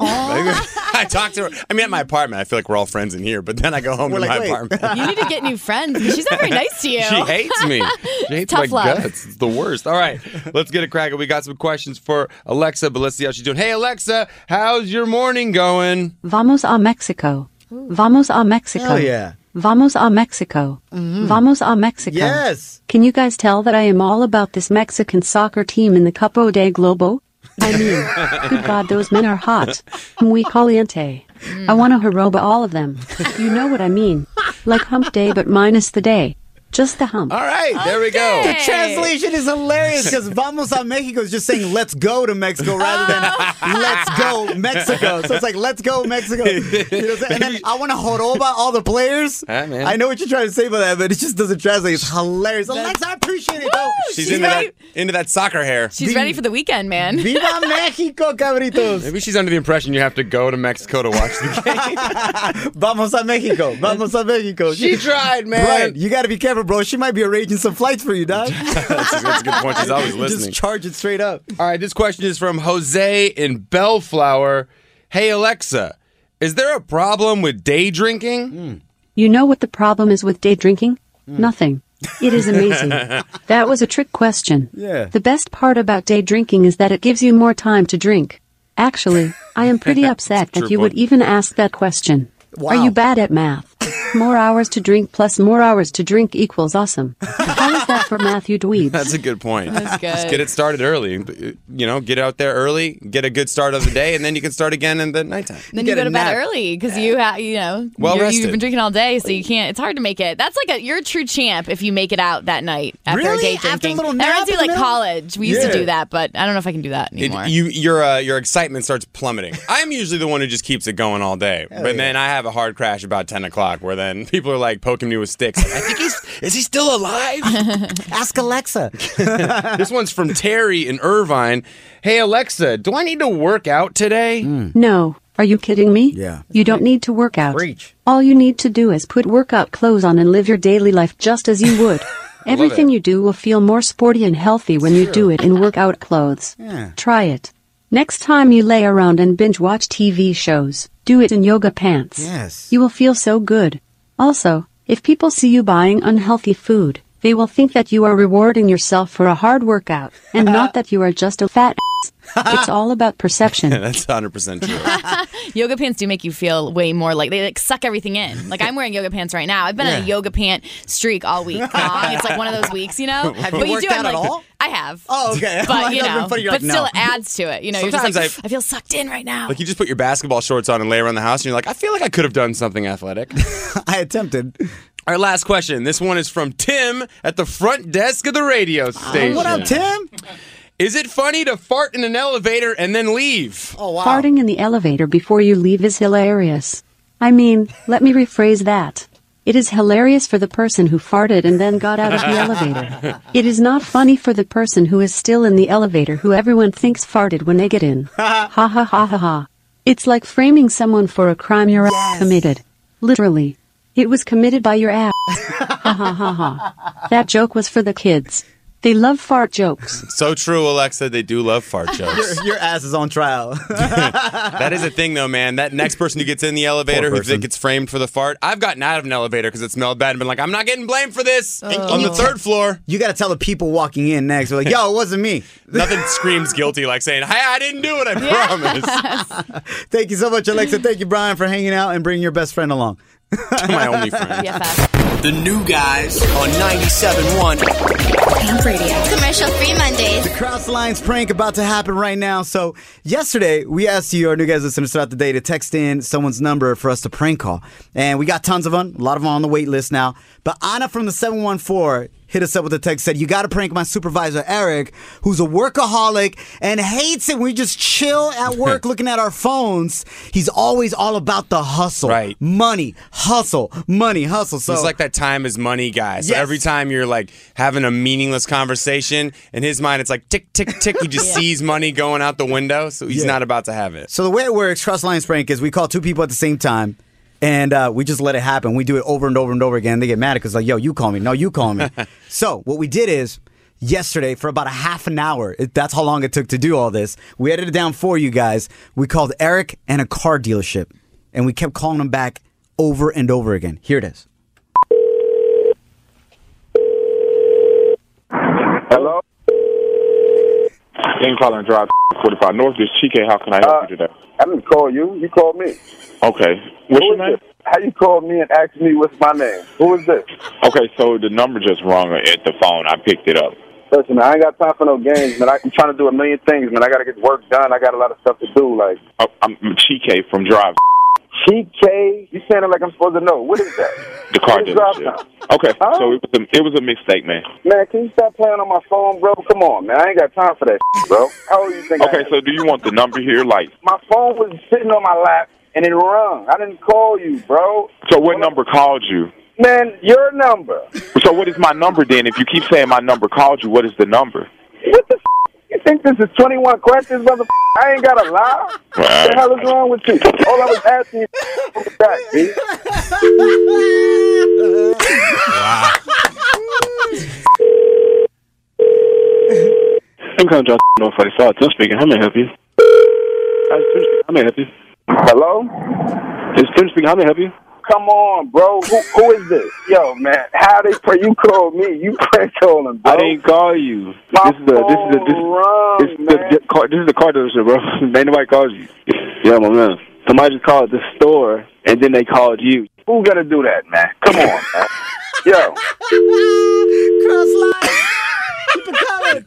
I talk to her. I mean, at my apartment, I feel like we're all friends in here, but then I go home We're to like, my wait. apartment. You need to get new friends because she's not very nice to you. She hates me. She hates Tough my love. guts. It's the worst. All right, let's get it cracking. We got some questions for Alexa, but let's see how she's doing. Hey, Alexa, how's your morning going? Vamos a Mexico. Vamos a Mexico. Hell yeah. Vamos a Mexico. Vamos a Mexico. Yes. Can you guys tell that I am all about this Mexican soccer team in the Copa de Globo? I mean, good God, those men are hot. Muy caliente. I want to jaroba all of them. You know what I mean. Like hump day, but minus the day. Just the hump. All right, there we go. The translation is hilarious because Vamos a Mexico is just saying let's go to Mexico rather than let's go Mexico. So it's like let's go Mexico. You know what I'm saying? And then I want to joroba all the players. Huh, man. I know what you're trying to say by that, but it just doesn't translate. It's hilarious. Alexa, I appreciate it though. She's, She's into ready. that into that soccer hair. She's ready for the weekend, man. Viva Mexico, cabritos. Maybe she's under the impression you have to go to Mexico to watch the game. Vamos a Mexico. Vamos a Mexico. She tried, man. Brian, you got to be careful. whatever, bro. She might be arranging some flights for you, dog. that's, a, that's a good point. She's always listening. Just charge it straight up. All right, this question is from Jose in Bellflower. Hey, Alexa, is there a problem with day drinking? Mm. You know what the problem is with day drinking? Mm. Nothing. It is amazing. That was a trick question. Yeah. The best part about day drinking is that it gives you more time to drink. Actually, I am pretty upset that you point. would even ask that question. Wow. Are you bad at math? More hours to drink plus more hours to drink equals awesome. How is that for Matthew Dweebs? That's a good point. That's good. Just get it started early. You know, get out there early, get a good start of the day, and then you can start again in the nighttime. Then You you get go to a bed nap. early because you, ha- you know, Well you're- rested. you've been drinking all day, so you can't. It's hard to make it. That's like a you're a true champ if you make it out that night after Really? a day After a drinking. little That nap reminds me in the like middle? college. We used Yeah. to do that, but I don't know if I can do that It, anymore. you, your uh, your excitement starts plummeting. I'm usually the one who just keeps it going all day, Hell but yeah. then I have a hard crash about ten o'clock, where then people are like poking me with sticks. Like, I think he's is he still alive? Ask Alexa. This one's from Terry in Irvine. Hey Alexa, do I need to work out today? No. Are you kidding me? Yeah. You don't need to work out. Preach. All you need to do is put workout clothes on and live your daily life just as you would. Everything it. you do will feel more sporty and healthy when you do it in workout clothes. Yeah. Try it. Next time you lay around and binge watch T V shows, do it in yoga pants. Yes. You will feel so good. Also, if people see you buying unhealthy food, they will think that you are rewarding yourself for a hard workout, and not that you are just a fat ass. It's all about perception. That's one hundred percent true. Yoga pants do make you feel way more like they like suck everything in. Like I'm wearing yoga pants right now. I've been on a Yeah. yoga pant streak all week long. It's like one of those weeks, you know. Have you but worked you do, out I'm at like, all? I have. Oh, okay. But you That's been know, funny. You're but like, still no. it adds to it. You know, you're just Sometimes like, I've- I feel sucked in right now. Like you just put your basketball shorts on and lay around the house, and you're like, I feel like I could have done something athletic. I attempted. Our last question. This one is from Tim at the front desk of the radio station. What up, Tim? Is it funny to fart in an elevator and then leave? Oh, wow. Farting in the elevator before you leave is hilarious. I mean, let me rephrase that. It is hilarious for the person who farted and then got out of the elevator. It is not funny for the person who is still in the elevator who everyone thinks farted when they get in. Ha ha ha ha ha. It's like framing someone for a crime your ass committed. Literally. It was committed by your ass. Ha ha ha ha. That joke was for the kids. They love fart jokes. So true, Alexa. They do love fart jokes. Your, your ass is on trial. That is a thing, though, man. That next person who gets in the elevator Poor who person. gets framed for the fart. I've gotten out of an elevator because it smelled bad and been like, I'm not getting blamed for this on the third floor. You got to tell the people walking in next. They're like, yo, it wasn't me. Nothing screams guilty like saying, hey, I didn't do it, I promise. Thank you so much, Alexa. Thank you, Brian, for hanging out and bringing your best friend along. My only friend. B F F. The new guys on ninety-seven point one. Pink Radio. Commercial free Mondays. The Cross Lines prank about to happen right now. So yesterday, we asked you, our new guys listeners throughout the day, to text in someone's number for us to prank call. And we got tons of them. A lot of them on the wait list now. But Anna from the seven one four hit us up with a text, said, you got to prank my supervisor, Eric, who's a workaholic and hates it when we just chill at work looking at our phones. He's always all about the hustle. Right. Money, hustle, money, hustle. So He's like that time is money guy. So Yes. every time you're like having a meaningless conversation, in his mind it's like tick, tick, tick. He just sees money going out the window, so he's Yeah. not about to have it. So the way it works, Cross Lines prank, is we call two people at the same time, and uh, we just let it happen. We do it over and over and over again. They get mad because like, yo, you call me. No, you call me. So what we did is, yesterday, for about a half an hour, it, that's how long it took to do all this, we edited it down for you guys. We called Eric and a car dealership, and we kept calling them back over and over again. Here it is. Hello? King calling Drive forty-five North. This is Chike. How can I help you today? I didn't call you. You called me. Okay. What's Who your is name? this? How you called me and asked me what's my name? Who is this? Okay, so the number just rung at the phone. I picked it up. Listen, man, I ain't got time for no games, man. I'm trying to do a million things, man. I got to get work done. I got a lot of stuff to do. Like, Oh, I'm Chike from Drive. T K, you saying it like I'm supposed to know. What is that? The car What is Drive dealership. Time? Okay, Huh? so it was a, it was a mistake, man. Man, can you stop playing on my phone, bro? Come on, man. I ain't got time for that, bro. How old you think I Okay, am? so do you want the number here? Like, My phone was sitting on my lap, and it rung. I didn't call you, bro. so what number called you? Man, your number. So what is my number then? If you keep saying my number called you, what is the number? What the f***? You think this is twenty-one questions, mother? I ain't got to lie. What the hell is wrong with you? All I was asking you was back, B. I'm calling John North forty-five. Tim speaking. How may I help you? Hi, Tim speaking. How may I help you? Hello? It's Tim speaking. How may I help you? Come on, bro. Who, who is this? Yo, man, how they pray? You called me. You prank calling, bro. I didn't call you. My this is the this is the this, wrong, this, the, the car, this is the car dealership, bro. Ain't nobody called you. Yeah, my man. Somebody just called the store, and then they called you. Who gonna do that, man? Come on, man. Yo. Cross line. Keep it coming.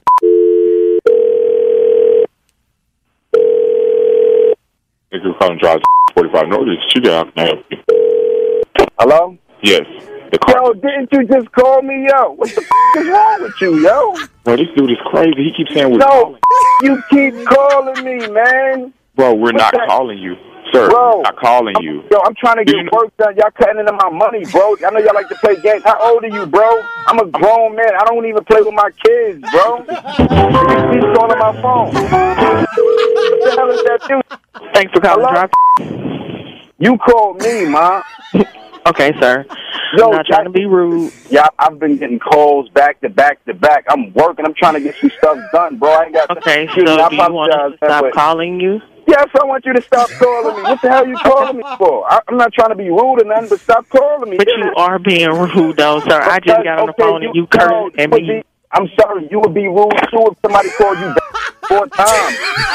Thank you for calling Drive forty-five North. This is Chica. How can I help you? Hello? Yes. The car. Yo, didn't you just call me, yo? What the f*** is wrong with you, yo? Bro, this dude is crazy. He keeps saying we're No, calling. you keep calling me, man. Bro, we're What's not that? calling you. Sir, Bro, we're not calling you. Yo, I'm trying to get work done. Y'all cutting into my money, bro. I know y'all like to play games. How old are you, bro? I'm a grown man. I don't even play with my kids, bro. You keep calling my phone. What the hell is that dude? Thanks for calling. Drive. You called me, ma. Okay, sir. Yo, I'm not trying to be rude. Yeah, I've been getting calls back to back to back. I'm working. I'm trying to get some stuff done, bro. I ain't got. Okay, to, so do you want us to stop calling you? Yes, I want you to stop calling me. What the hell are you calling me for? I, I'm not trying to be rude or nothing, but stop calling me. But you are being rude, though, sir. I just got on the okay, phone and you no, cursed at would me. Be, I'm sorry. You would be rude, too, if somebody called you back four times.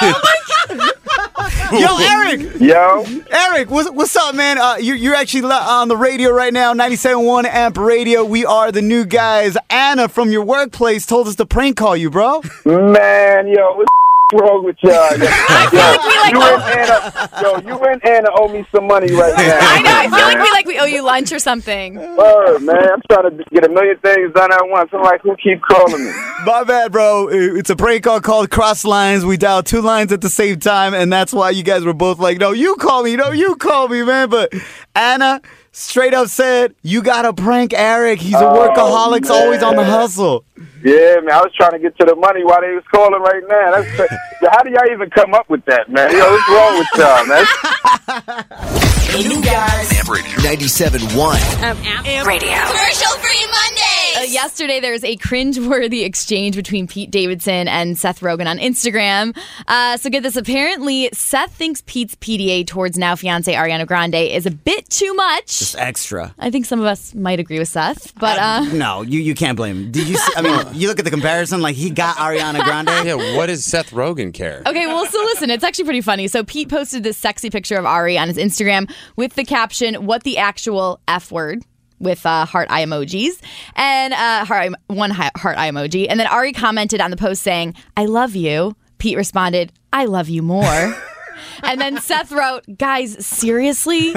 Yo, Eric. Yo. Eric, what's, what's up, man? Uh, you're, you're actually on the radio right now, ninety-seven point one Amp Radio. We are the new guys. Anna from your workplace told us to prank call you, bro. Man, yo, what's wrong with y'all? Yo, yo, you and Anna, yo, you and Anna owe me some money right now. I know. I feel like we like we owe you lunch or something. Word, man. I'm trying to get a million things done at once. I'm like, who keep calling me? My bad, bro. It's a prank call called Cross Lines. We dial two lines at the same time, and that's why you guys were both like, no, you call me. No, you call me, man. But Anna straight up said, you got to prank Eric. He's a workaholic, oh, always on the hustle. Yeah, man. I was trying to get to the money while they was calling right now. That's cra- How do y'all even come up with that, man? Yo, what's wrong with y'all, man? The new guys. ninety-seven point one Um, Amp Radio. Commercial free Mondays. Uh, yesterday, there was a cringe-worthy exchange between Pete Davidson and Seth Rogen on Instagram. Uh, so get this. Apparently, Seth thinks Pete's P D A towards now fiancée Ariana Grande is a bit too much. Just extra. I think some of us might agree with Seth, but uh, no, you, you can't blame him. Did you? See, I mean, you look at the comparison. Like he got Ariana Grande. Yeah. What does Seth Rogen care? Okay, well, so listen, it's actually pretty funny. So Pete posted this sexy picture of Ari on his Instagram with the caption, "What the actual F word?" with uh, heart eye emojis and uh, heart one heart eye emoji. And then Ari commented on the post saying, "I love you." Pete responded, "I love you more." And then Seth wrote, "Guys, seriously?"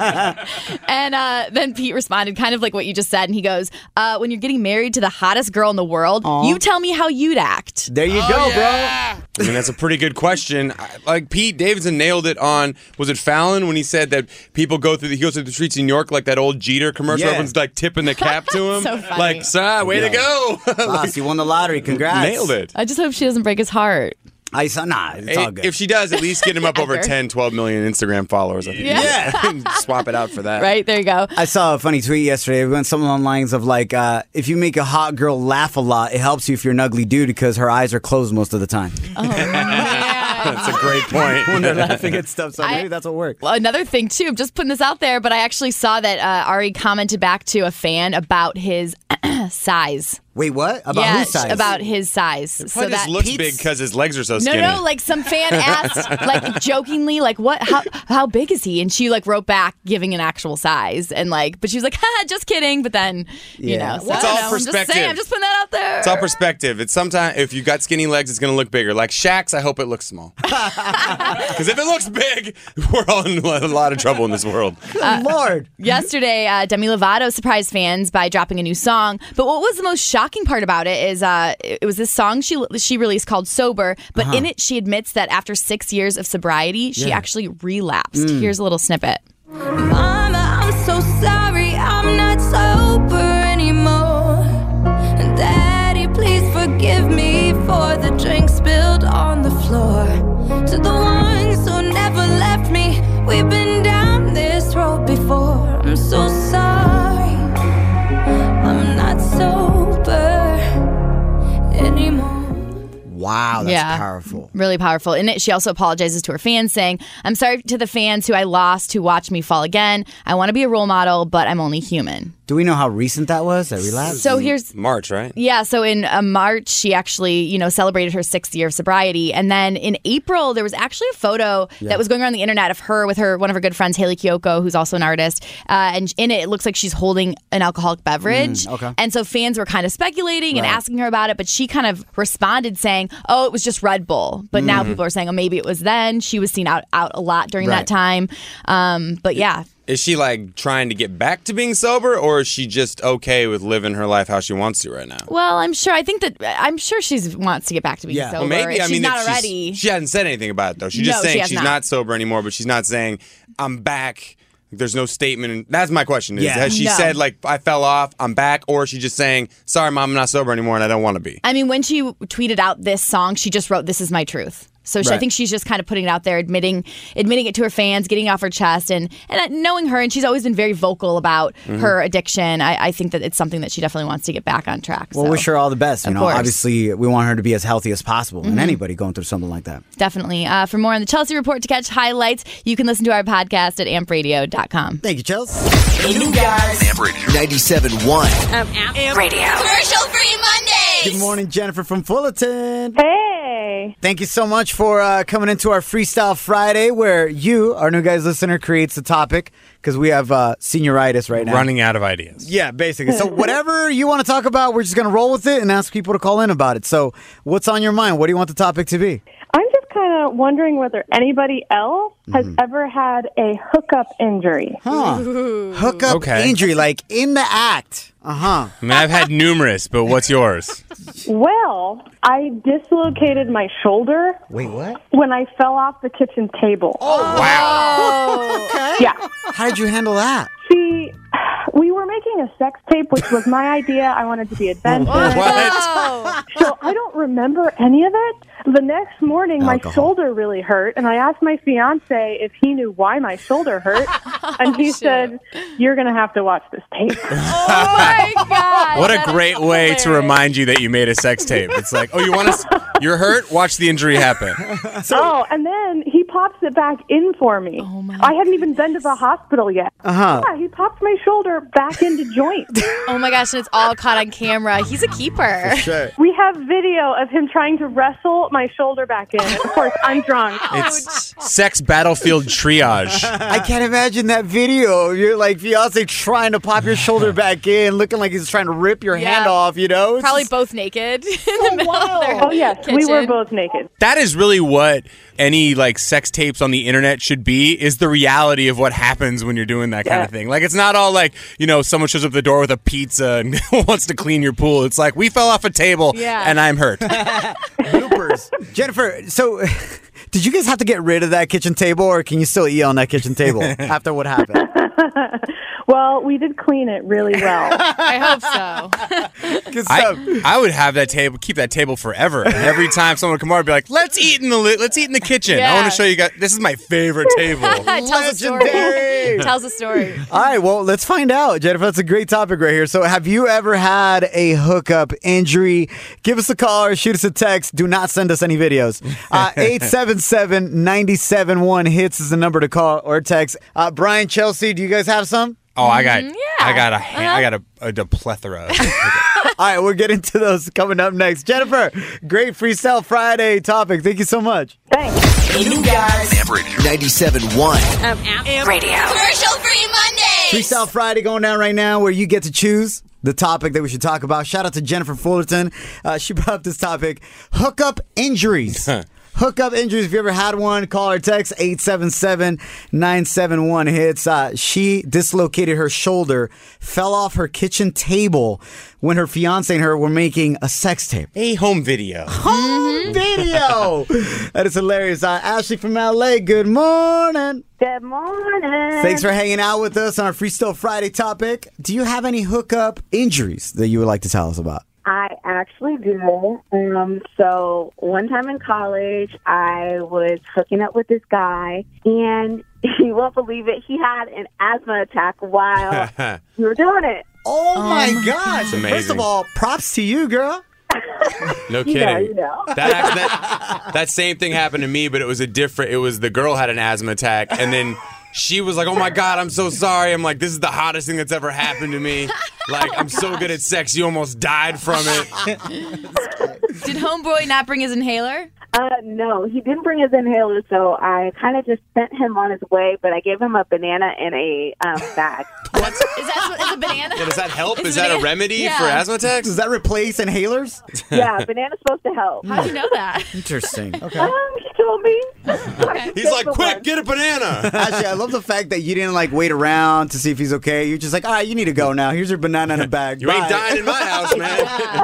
And uh, then Pete responded kind of like what you just said. And he goes, uh, when you're getting married to the hottest girl in the world, Aww. you tell me how you'd act. There you oh, go, yeah. bro. I mean, that's a pretty good question. I, like Pete Davidson nailed it on, was it Fallon when he said that people go through the, he goes through the streets in New York like that old Jeter commercial. Yeah. Everyone's like tipping the cap to him. So funny. Like, son, way yeah. to go. Boss, like, you won the lottery. Congrats. Nailed it. I just hope she doesn't break his heart. I saw, nah, it's all good. If she does, at least get him up over ten, twelve million Instagram followers. I think. Yeah. yeah. Swap it out for that. Right, there you go. I saw a funny tweet yesterday. It went something along the lines of like, uh, if you make a hot girl laugh a lot, it helps you if you're an ugly dude because her eyes are closed most of the time. Oh, man. That's a great point. When they're laughing at stuff, so I, maybe that's what works. Well, another thing, too, I'm just putting this out there, but I actually saw that uh, Ari commented back to a fan about his size. Wait, what? About yeah, whose size? About his size. It so just that looks Pete's... big because his legs are so no, skinny. No, no, like some fan asked, like jokingly, like, what? How how big is he? And she like wrote back, giving an actual size, and like, but she was like, haha, just kidding. But then, you yeah. know, so well, it's I all know, perspective. I'm just saying, I'm just putting that out there. It's all perspective. It's sometimes if you got skinny legs, it's gonna look bigger. Like Shaq's, I hope it looks small. Because if it looks big, we're all in a lot of trouble in this world. Good uh, Lord. Yesterday, uh, Demi Lovato surprised fans by dropping a new song. But what was the most shocking part about it is uh, it was this song she she released called Sober. But uh-huh. in it, she admits that after six years of sobriety, she yeah. actually relapsed. Mm. Here's a little snippet. Mama, I'm so sorry, I'm not sober anymore. And Daddy, please forgive me for the drink spilled on the floor. To the ones who never left me, we've been down this road before. I'm so sorry, I'm not sober anymore. Wow. Wow, that's Yeah. powerful. Really powerful. And it, she also apologizes to her fans, saying, I'm sorry to the fans who I lost who watched me fall again. I want to be a role model, but I'm only human. Do we know how recent that was, that relapse? So here's March, right? Yeah, so in uh, March, she actually, you know, celebrated her sixth year of sobriety. And then in April, there was actually a photo Yeah. that was going around the internet of her with her one of her good friends, Haley Kiyoko, who's also an artist. Uh, and in it, it looks like she's holding an alcoholic beverage. Mm, okay. And so fans were kind of speculating and Right. asking her about it, but she kind of responded saying, oh, it was just Red Bull. But now Mhm. people are saying, oh, maybe it was then. She was seen out, out a lot during Right. that time. Um, but yeah. Is she like trying to get back to being sober, or is she just okay with living her life how she wants to right now? Well, I'm sure. I think that I'm sure she wants to get back to being sober. Well, maybe. If I she's mean, not if already. she's, she hasn't said anything about it though. She's No, just she saying has she's not. not. sober anymore, but she's not saying I'm back. There's no statement. That's my question. Is, Yeah. Has she No. said like I fell off, I'm back, or is she just saying sorry, mom, I'm not sober anymore, and I don't want to be? I mean, when she tweeted out this song, she just wrote, "This is my truth." So she, I Right. think she's just kind of putting it out there, admitting, admitting it to her fans, getting it off her chest, and and knowing her, and she's always been very vocal about Mhm. her addiction. I, I think that it's something that she definitely wants to get back on track. Well, so. wish her all the best. You Of know, course. obviously, we want her to be as healthy as possible, and Mhm. anybody going through something like that. Definitely. Uh, for more on the Chelsea Report, to catch highlights, you can listen to our podcast at amp radio dot com. Thank you, Chelsea. The new guys. Average ninety-seven point one. Um, Amp Radio. Commercial free Mondays. Good morning, Jennifer from Fullerton. Hey. Thank you so much for uh, coming into our Freestyle Friday, where you, our new guys listener, creates the topic because we have uh, senioritis right now. Running out of ideas. Yeah, basically. So whatever you want to talk about, we're just going to roll with it and ask people to call in about it. So what's on your mind? What do you want the topic to be? I'm just kind of wondering whether anybody else has ever had a hookup injury. Huh. Hookup Okay. injury, like in the act. Uh-huh. I mean, I've had numerous, but what's yours? Well, I dislocated my shoulder Wait, what? when I fell off the kitchen table. Oh, wow. Okay. Yeah. How did you handle that? See, we were making a sex tape, which was my idea. I wanted to be adventurous. What? So I don't remember any of it. The next morning, my Alcohol. shoulder really hurt, and I asked my fiance if he knew why my shoulder hurt, and he said, "You're going to have to watch this tape." Oh my God. What a great way to remind you that you made a sex tape. It's like, oh, you want to? You're hurt? Watch the injury happen. oh, and then he pops it back in for me. Oh my I hadn't even been to the hospital yet. Uh-huh. Yeah, he pops my shoulder back into joint. Oh my gosh, and it's all caught on camera. He's a keeper. Sure. We have video of him trying to wrestle my shoulder back in. Of course, I'm drunk. It's sex battlefield triage. I can't imagine that video. You're like fiance trying to pop your shoulder back in, looking like he's trying to rip your hand Yeah. off, you know? It's Probably just- both naked in the middle of their Oh, yes, we were kitchen. both naked. That is really what any like sex tapes on the internet should be, is the reality of what happens when you're doing that kind Yeah. of thing. Like, it's not all like, you know, someone shows up at the door with a pizza and wants to clean your pool. It's like, we fell off a table Yeah. and I'm hurt. Bloopers. Jennifer, so did you guys have to get rid of that kitchen table, or can you still eat on that kitchen table after what happened? Well, we did clean it really well. I hope so. Good stuff. I, I would have that table, keep that table forever. And every time someone would come over, I'd be like, let's eat in the li- let's eat in the kitchen. I Yeah. want to show you guys. This is my favorite table. It tells a story. Legendary. Tells a story. All right, well, let's find out, Jennifer. That's a great topic right here. So, have you ever had a hookup injury? Give us a call or shoot us a text. Do not send us any videos. Uh, eight seven seven, nine seven one hits is the number to call or text. Uh, Brian, Chelsea, do you guys have some? Oh, I got, Mm, I got a, ha- I got a, a, a plethora. All right, we'll get into those coming up next. Jennifer, great Freestyle Friday topic. Thank you so much. Thanks. The new guys. Average ninety-seven point one. Um, Amp Radio. Commercial free Mondays. Freestyle Friday going down right now, where you get to choose the topic that we should talk about. Shout out to Jennifer Fullerton. Uh, she brought up this topic: hookup injuries. Hookup injuries. If you ever had one, call or text eight seven seven, nine seven one hits. Uh, she dislocated her shoulder, fell off her kitchen table when her fiance and her were making a sex tape. A home video. Home video. That is hilarious. Uh, Ashley from L A, good morning. Good morning. Thanks for hanging out with us on our Freestyle Friday topic. Do you have any hookup injuries that you would like to tell us about? I actually do. Um, so one time in college, I was hooking up with this guy, and you won't believe it, he had an asthma attack while we were doing it. Oh, my gosh. amazing. First of all, props to you, girl. No You kidding. know, you know. That, actually, that that same thing happened to me, but it was a different. It was the girl had an asthma attack, and then she was like, "Oh my God, I'm so sorry." I'm like, "This is the hottest thing that's ever happened to me. Like, I'm so good at sex. You almost died from it." Did homeboy not bring his inhaler? Uh, no, he didn't bring his inhaler, so I kind of just sent him on his way, but I gave him a banana in a um, bag. What? Is that is a banana? Yeah, does that help? It's Is a that a banana- remedy Yeah. for asthma attacks? Does that replace inhalers? Yeah, banana's supposed to help. How do you know that? Interesting. Okay. Um, he told me. He's like, "Quick, get a banana." Actually, I love the fact that you didn't like wait around to see if he's okay. You're just like, all right, you need to go now. Here's your banana in a bag. You ain't Bye." dying in my house, man.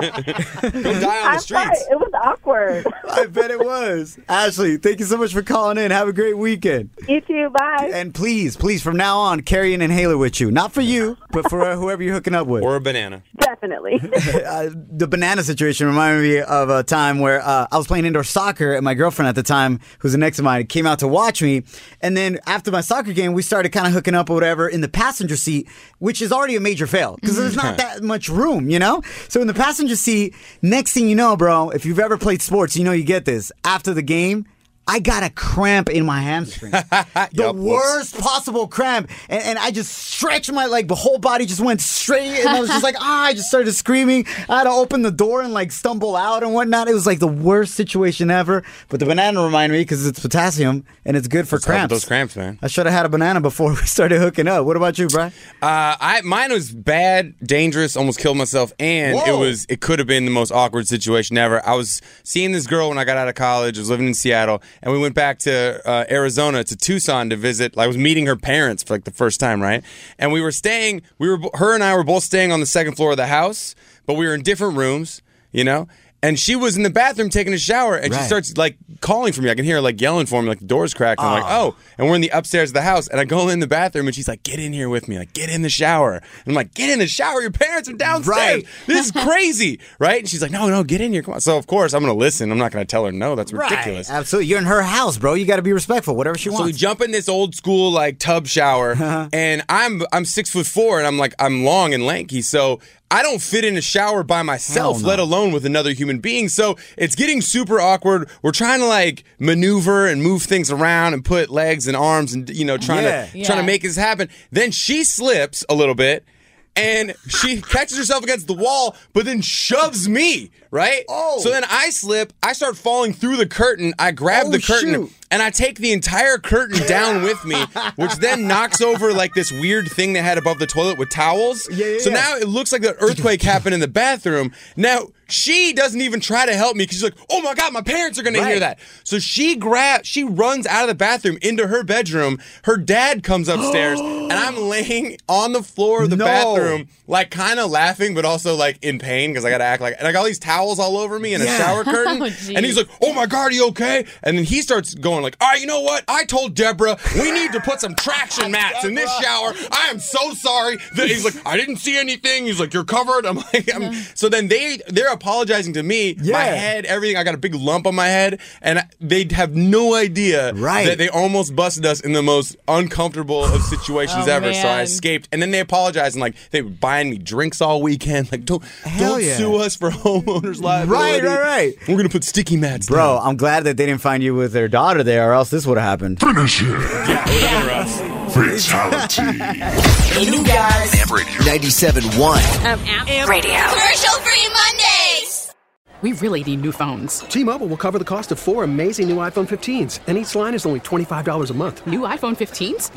Go die on the I'm sorry, streets. it was awkward. I bet it was. Ashley, thank you so much for calling in. Have a great weekend. You too. Bye. And please, please, from now on, carry an inhaler with you. Not for you, but for uh, whoever you're hooking up with. Or a banana. Definitely. uh, the banana situation reminded me of a time where uh, I was playing indoor soccer, and my girlfriend at the time, who's an ex of mine, came out to watch me. And then after my soccer game, we started kind of hooking up or whatever in the passenger seat, which is already a major fail because there's not that much room, you know? So in the passenger seat, next thing you know, bro, if you've ever played sports, you know you get this. After the game, I got a cramp in my hamstring. The Yep, whoops. worst possible cramp. And, and I just stretched my, like, the whole body just went straight. And I was just like, ah, I just started screaming. I had to open the door and, like, stumble out and whatnot. It was, like, the worst situation ever. But the banana reminded me because it's potassium and it's good for Let's help with cramps. those cramps, man. I should have had a banana before we started hooking up. What about you, Brian? Uh, I mine was bad, dangerous, almost killed myself, and Whoa. it was it could have been the most awkward situation ever. I was seeing this girl when I got out of college. I was living in Seattle, and we went back to uh, Arizona to Tucson to visit. I was meeting her parents for like the first time, right? And we were staying. We were her and I were both staying on the second floor of the house, but we were in different rooms, you know. And she was in the bathroom taking a shower, and Right. she starts like calling for me. I can hear her like yelling for me, like the door's cracked. And I'm like, oh, and we're in the upstairs of the house, and I go in the bathroom, and she's like, get in here with me, like get in the shower. And I'm like, get in the shower, your parents are downstairs. Right. This is crazy, right? And she's like, no, no, get in here, come on. So of course I'm gonna listen. I'm not gonna tell her no. That's ridiculous. Right. Absolutely. You're in her house, bro. You got to be respectful, whatever she So we wants. jump in this old school like tub shower, and I'm I'm six foot four, and I'm like I'm long and lanky, so I don't fit in a shower by myself, Hell no. let alone with another human being. So it's getting super awkward. We're trying to like maneuver and move things around and put legs and arms and you know trying Yeah. to Yeah. trying to make this happen. Then she slips a little bit. And she catches herself against the wall, but then shoves me, right? Oh. So then I slip. I start falling through the curtain. I grab Oh, the curtain, shoot. and I take the entire curtain down with me, which then knocks over like this weird thing they had above the toilet with towels. Yeah, yeah, so yeah. now it looks like the earthquake happened in the bathroom. Now she doesn't even try to help me because she's like, "Oh my God, my parents are going to hear Right. that." So she grabs, she runs out of the bathroom into her bedroom. Her dad comes upstairs, and I'm laying on the floor of the No. bathroom, like kind of laughing, but also like in pain because I got to act like, and I got all these towels all over me and Yeah. a shower curtain. Oh, geez. And he's like, "Oh my God, are you okay?" And then he starts going like, "All right, you know what? I told Deborah we need to put some traction mats in this shower. I am so sorry." That he's like, "I didn't see anything." He's like, "You're covered." I'm like, I'm... so then they they're apologizing to me. Yeah. My head, everything. I got a big lump on my head, and they have no idea Right. that they almost busted us in the most uncomfortable of situations Oh, ever. So I man. escaped, and then they apologized and like they were buying me drinks all weekend. Like, don't Hell don't yeah. sue us for homeowners liability. Right, right, right. We're gonna put sticky mats, Bro, down. I'm glad that they didn't find you with their daughter there, or else this would have happened. Finish him. Yeah, it would've been rough. Fatality. The new guys. ninety-seven point one. Um, Radio. Commercial free Mondays. We really need new phones. T-Mobile will cover the cost of four amazing new iPhone fifteens, and each line is only twenty-five dollars a month. New iPhone fifteens?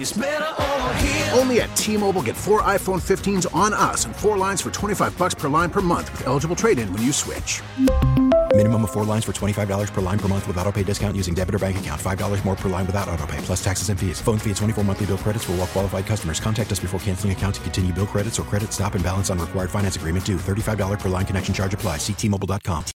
Only at T-Mobile, get four iPhone fifteens on us and four lines for twenty-five bucks per line per month with eligible trade-in when you switch. Minimum of four lines for twenty-five dollars per line per month with autopay discount using debit or bank account. five dollars more per line without autopay, plus taxes and fees. Phone fee at twenty-four monthly bill credits for well-qualified customers. Contact us before canceling account to continue bill credits or credit stop and balance on required finance agreement due. thirty-five dollars per line connection charge apply. See T Mobile dot com.